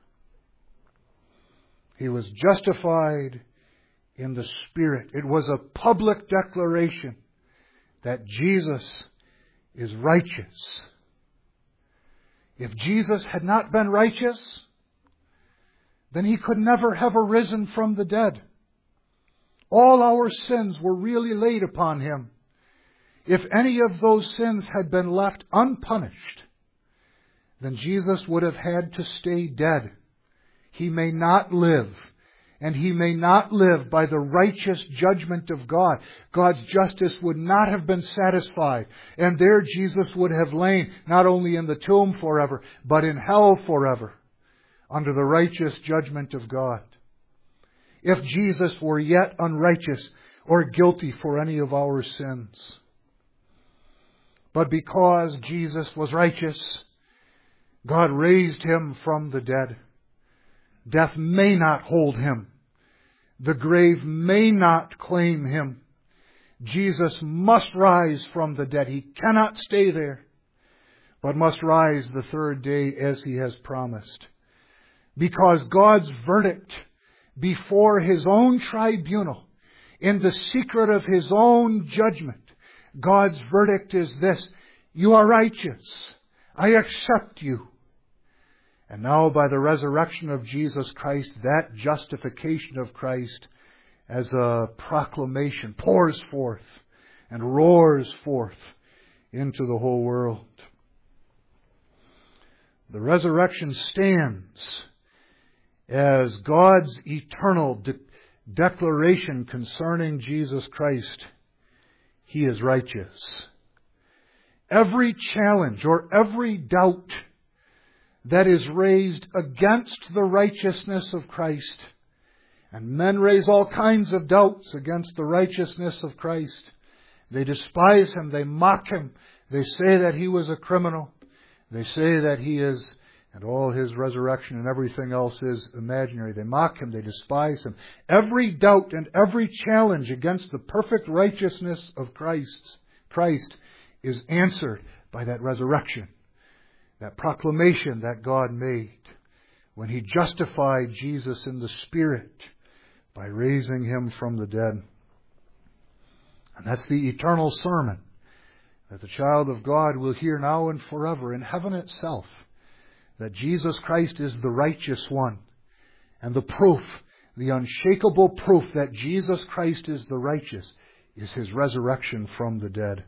He was justified in the Spirit. It was a public declaration that Jesus is righteous. If Jesus had not been righteous, then He could never have arisen from the dead. All our sins were really laid upon Him. If any of those sins had been left unpunished, then Jesus would have had to stay dead. He may not live, and He may not live by the righteous judgment of God. God's justice would not have been satisfied, and there Jesus would have lain, not only in the tomb forever, but in hell forever, under the righteous judgment of God. If Jesus were yet unrighteous or guilty for any of our sins. But because Jesus was righteous, God raised Him from the dead. Death may not hold Him. The grave may not claim Him. Jesus must rise from the dead. He cannot stay there, but must rise the third day as He has promised. Because God's verdict before His own tribunal, in the secret of His own judgment, God's verdict is this: you are righteous. I accept you. And now by the resurrection of Jesus Christ, that justification of Christ as a proclamation pours forth and roars forth into the whole world. The resurrection stands as God's eternal de- declaration concerning Jesus Christ. He is righteous. Every challenge or every doubt that is raised against the righteousness of Christ, and men raise all kinds of doubts against the righteousness of Christ. They despise Him. They mock Him. They say that He was a criminal. They say that He is, and all His resurrection and everything else is imaginary. They mock Him. They despise Him. Every doubt and every challenge against the perfect righteousness of Christ, Christ is answered by that resurrection. That proclamation that God made when He justified Jesus in the Spirit by raising Him from the dead. And that's the eternal sermon that the child of God will hear now and forever in heaven itself, that Jesus Christ is the righteous one. And the proof, the unshakable proof that Jesus Christ is the righteous, is His resurrection from the dead.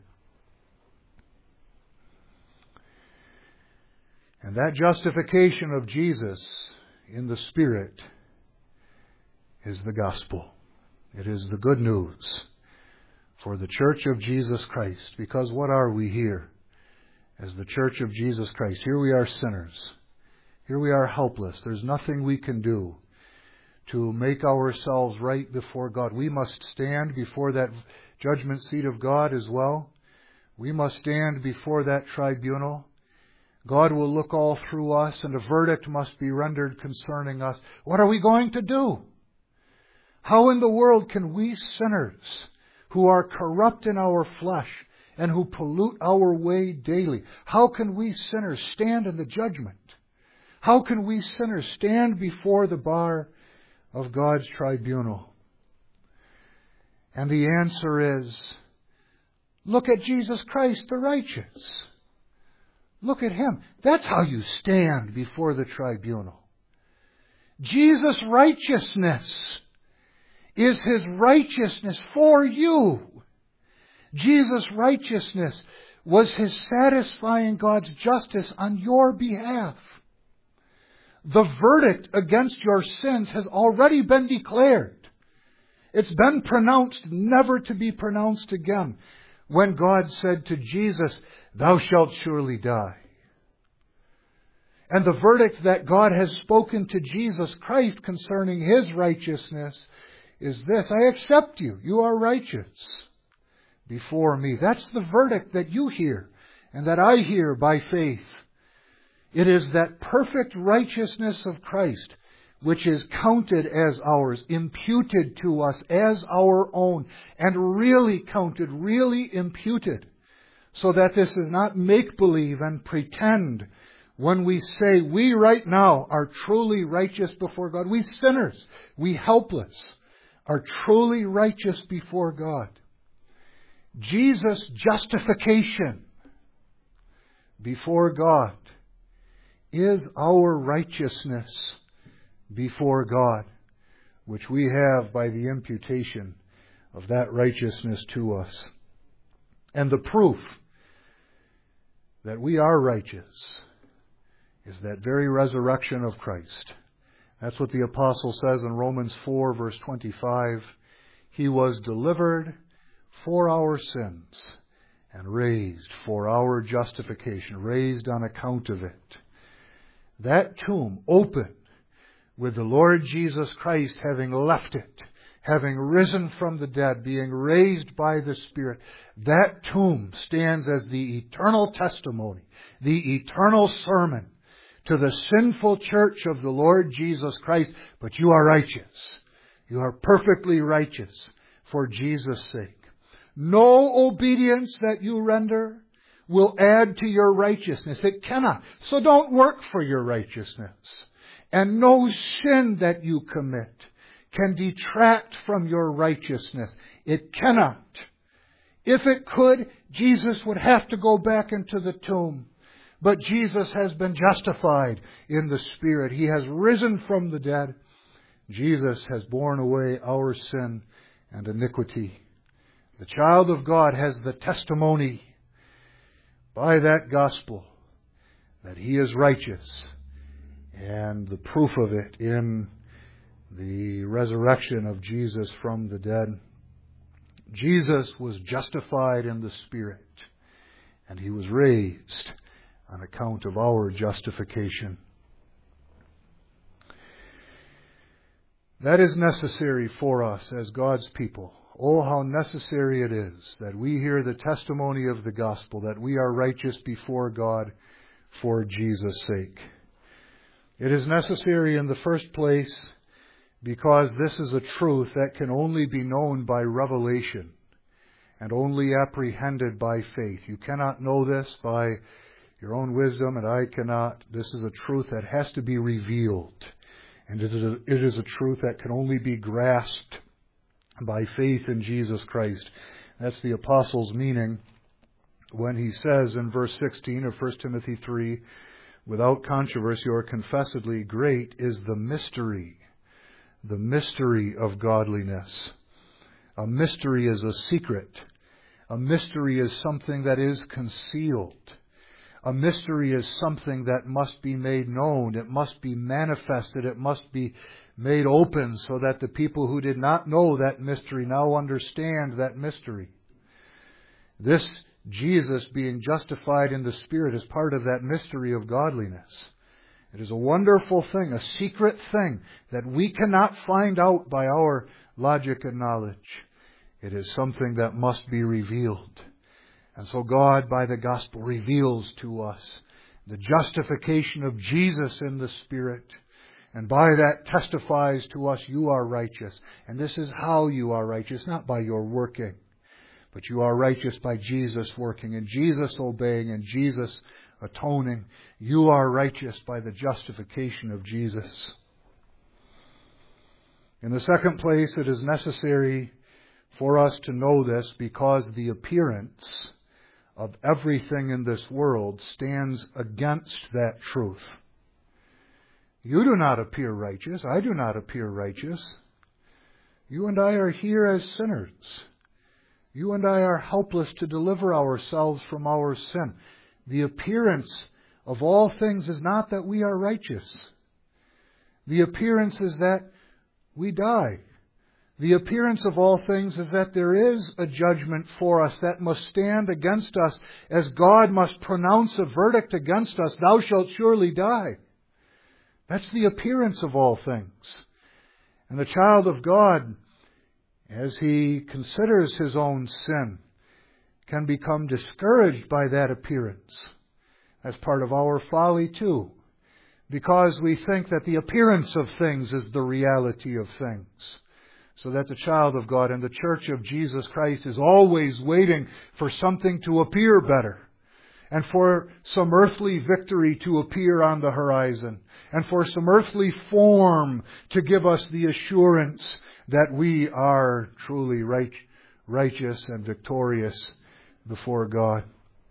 And that justification of Jesus in the Spirit is the gospel. It is the good news for the church of Jesus Christ. Because what are we here as the church of Jesus Christ? Here we are sinners. Here we are helpless. There's nothing we can do to make ourselves right before God. We must stand before that judgment seat of God as well. We must stand before that tribunal. God will look all through us, and a verdict must be rendered concerning us. What are we going to do? How in the world can we sinners, who are corrupt in our flesh and who pollute our way daily, how can we sinners stand in the judgment? How can we sinners stand before the bar of God's tribunal? And the answer is, look at Jesus Christ, the righteous. Look at Him. That's how you stand before the tribunal. Jesus' righteousness is His righteousness for you. Jesus' righteousness was His satisfying God's justice on your behalf. The verdict against your sins has already been declared. It's been pronounced never to be pronounced again when God said to Jesus, "Thou shalt surely die." And the verdict that God has spoken to Jesus Christ concerning His righteousness is this: I accept you. You are righteous before me. That's the verdict that you hear and that I hear by faith. It is that perfect righteousness of Christ which is counted as ours, imputed to us as our own, and really counted, really imputed, so that this is not make-believe and pretend when we say we right now are truly righteous before God. We sinners, we helpless, are truly righteous before God. Jesus' justification before God is our righteousness before God, which we have by the imputation of that righteousness to us. And the proof that we are righteous is that very resurrection of Christ. That's what the apostle says in Romans four, verse twenty-five. He was delivered for our sins and raised for our justification, raised on account of it. That tomb opened with the Lord Jesus Christ having left it, having risen from the dead, being raised by the Spirit. That tomb stands as the eternal testimony, the eternal sermon to the sinful church of the Lord Jesus Christ. But you are righteous. You are perfectly righteous for Jesus' sake. No obedience that you render will add to your righteousness. It cannot. So don't work for your righteousness. And no sin that you commit can detract from your righteousness. It cannot. If it could, Jesus would have to go back into the tomb. But Jesus has been justified in the Spirit. He has risen from the dead. Jesus has borne away our sin and iniquity. The child of God has the testimony by that gospel that he is righteous, and the proof of it in the resurrection of Jesus from the dead. Jesus was justified in the Spirit, and He was raised on account of our justification. That is necessary for us as God's people. Oh, how necessary it is that we hear the testimony of the gospel, that we are righteous before God for Jesus' sake. It is necessary in the first place because this is a truth that can only be known by revelation and only apprehended by faith. You cannot know this by your own wisdom, and I cannot. This is a truth that has to be revealed. And it is a, it is a truth that can only be grasped by faith in Jesus Christ. That's the apostle's meaning when he says in verse sixteen of First Timothy three, without controversy or confessedly, great is the mystery, the mystery of godliness. A mystery is a secret. A mystery is something that is concealed. A mystery is something that must be made known. It must be manifested. It must be made open so that the people who did not know that mystery now understand that mystery. This Jesus being justified in the Spirit is part of that mystery of godliness. It is a wonderful thing, a secret thing that we cannot find out by our logic and knowledge. It is something that must be revealed. And so God, by the gospel, reveals to us the justification of Jesus in the Spirit. And by that testifies to us, you are righteous. And this is how you are righteous, not by your working. But you are righteous by Jesus working and Jesus obeying and Jesus atoning. You are righteous by the justification of Jesus. In the second place, it is necessary for us to know this, because the appearance of everything in this world stands against that truth. You do not appear righteous. I do not appear righteous. You and I are here as sinners. You and I are helpless to deliver ourselves from our sin. The appearance of all things is not that we are righteous. The appearance is that we die. The appearance of all things is that there is a judgment for us that must stand against us, as God must pronounce a verdict against us. Thou shalt surely die. That's the appearance of all things. And the child of God, as he considers his own sin, can become discouraged by that appearance. That's part of our folly too, because we think that the appearance of things is the reality of things. So that the child of God and the Church of Jesus Christ is always waiting for something to appear better, and for some earthly victory to appear on the horizon, and for some earthly form to give us the assurance that we are truly right, righteous and victorious before God.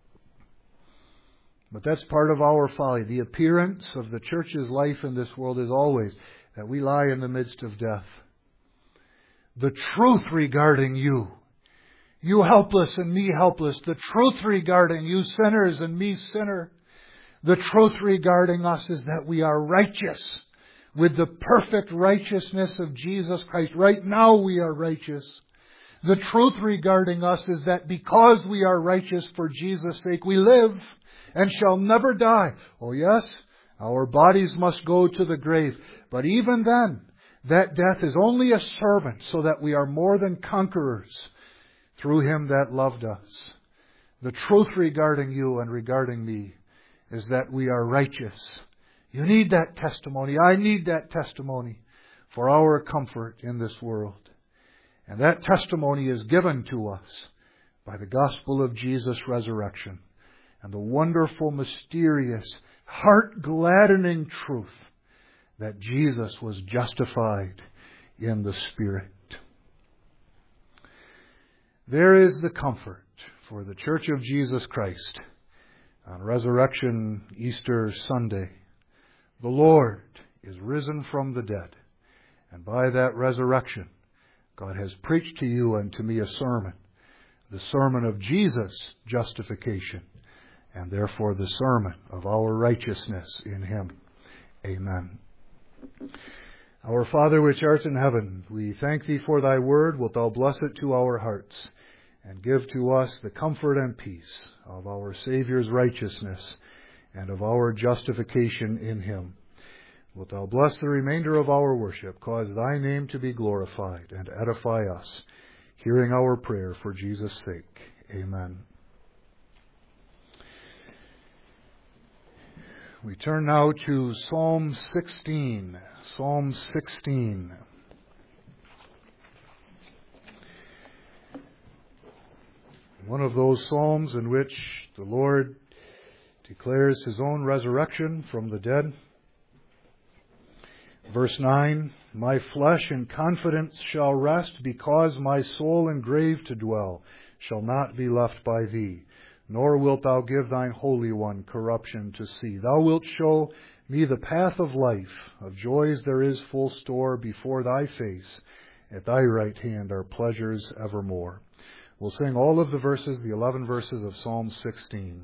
But that's part of our folly. The appearance of the church's life in this world is always that we lie in the midst of death. The truth regarding you, you helpless and me helpless, the truth regarding you sinners and me sinner, the truth regarding us is that we are righteous with the perfect righteousness of Jesus Christ. Right now we are righteous. The truth regarding us is that because we are righteous for Jesus' sake, we live and shall never die. Oh yes, our bodies must go to the grave. But even then, that death is only a servant, so that we are more than conquerors through Him that loved us. The truth regarding you and regarding me is that we are righteous. You need that testimony. I need that testimony for our comfort in this world. And that testimony is given to us by the gospel of Jesus' resurrection and the wonderful, mysterious, heart-gladdening truth that Jesus was justified in the Spirit. There is the comfort for the Church of Jesus Christ on Resurrection Easter Sunday. The Lord is risen from the dead, and by that resurrection, God has preached to you and to me a sermon, the sermon of Jesus' justification, and therefore the sermon of our righteousness in Him. Amen. Our Father which art in heaven, we thank Thee for Thy word. Wilt Thou bless it to our hearts, and give to us the comfort and peace of our Saviour's righteousness and of our justification in Him. Wilt Thou bless the remainder of our worship, cause Thy name to be glorified, and edify us, hearing our prayer for Jesus' sake. Amen. We turn now to Psalm sixteen. Psalm sixteen. One of those psalms in which the Lord declares His own resurrection from the dead. Verse nine, My flesh in confidence shall rest, because my soul in grave to dwell shall not be left by Thee. Nor wilt Thou give Thine Holy One corruption to see. Thou wilt show me the path of life. Of joys there is full store before Thy face. At Thy right hand are pleasures evermore. We'll sing all of the verses, the eleven verses of Psalm sixteen.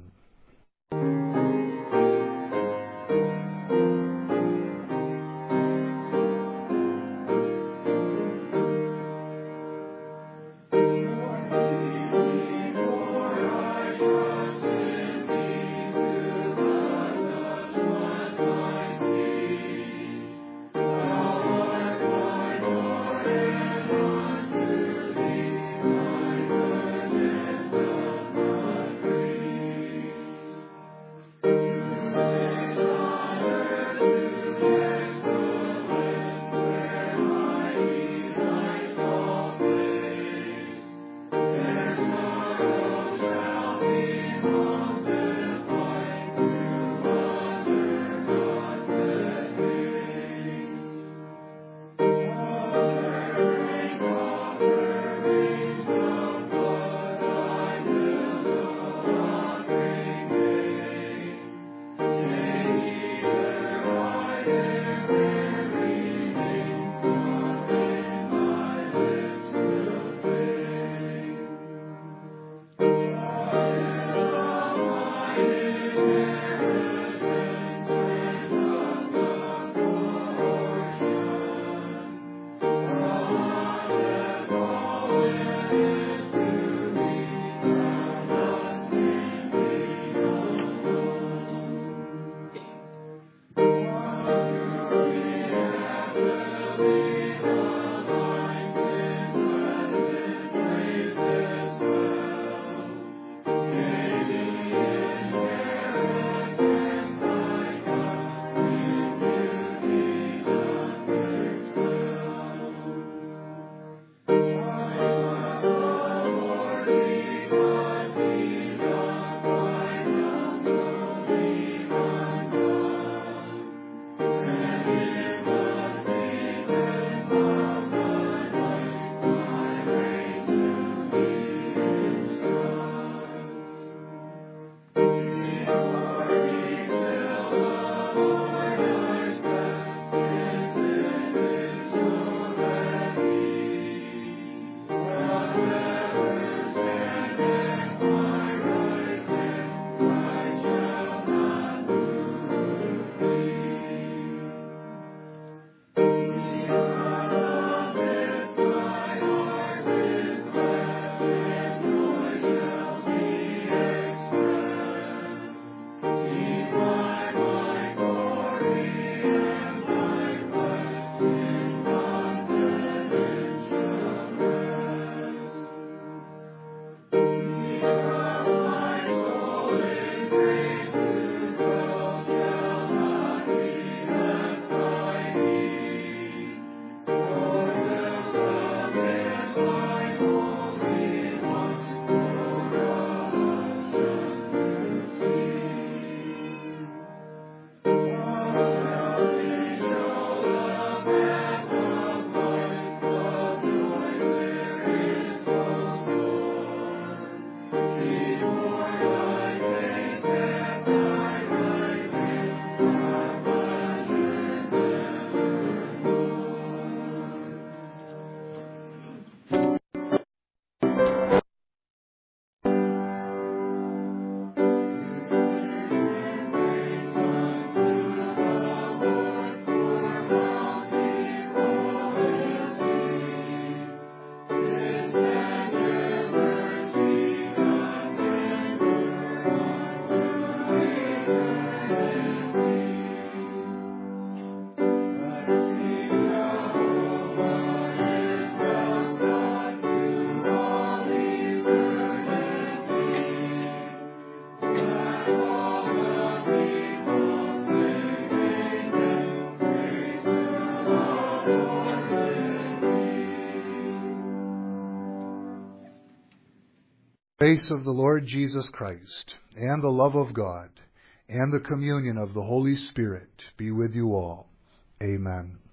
Grace of the Lord Jesus Christ, and the love of God, and the communion of the Holy Spirit be with you all. Amen.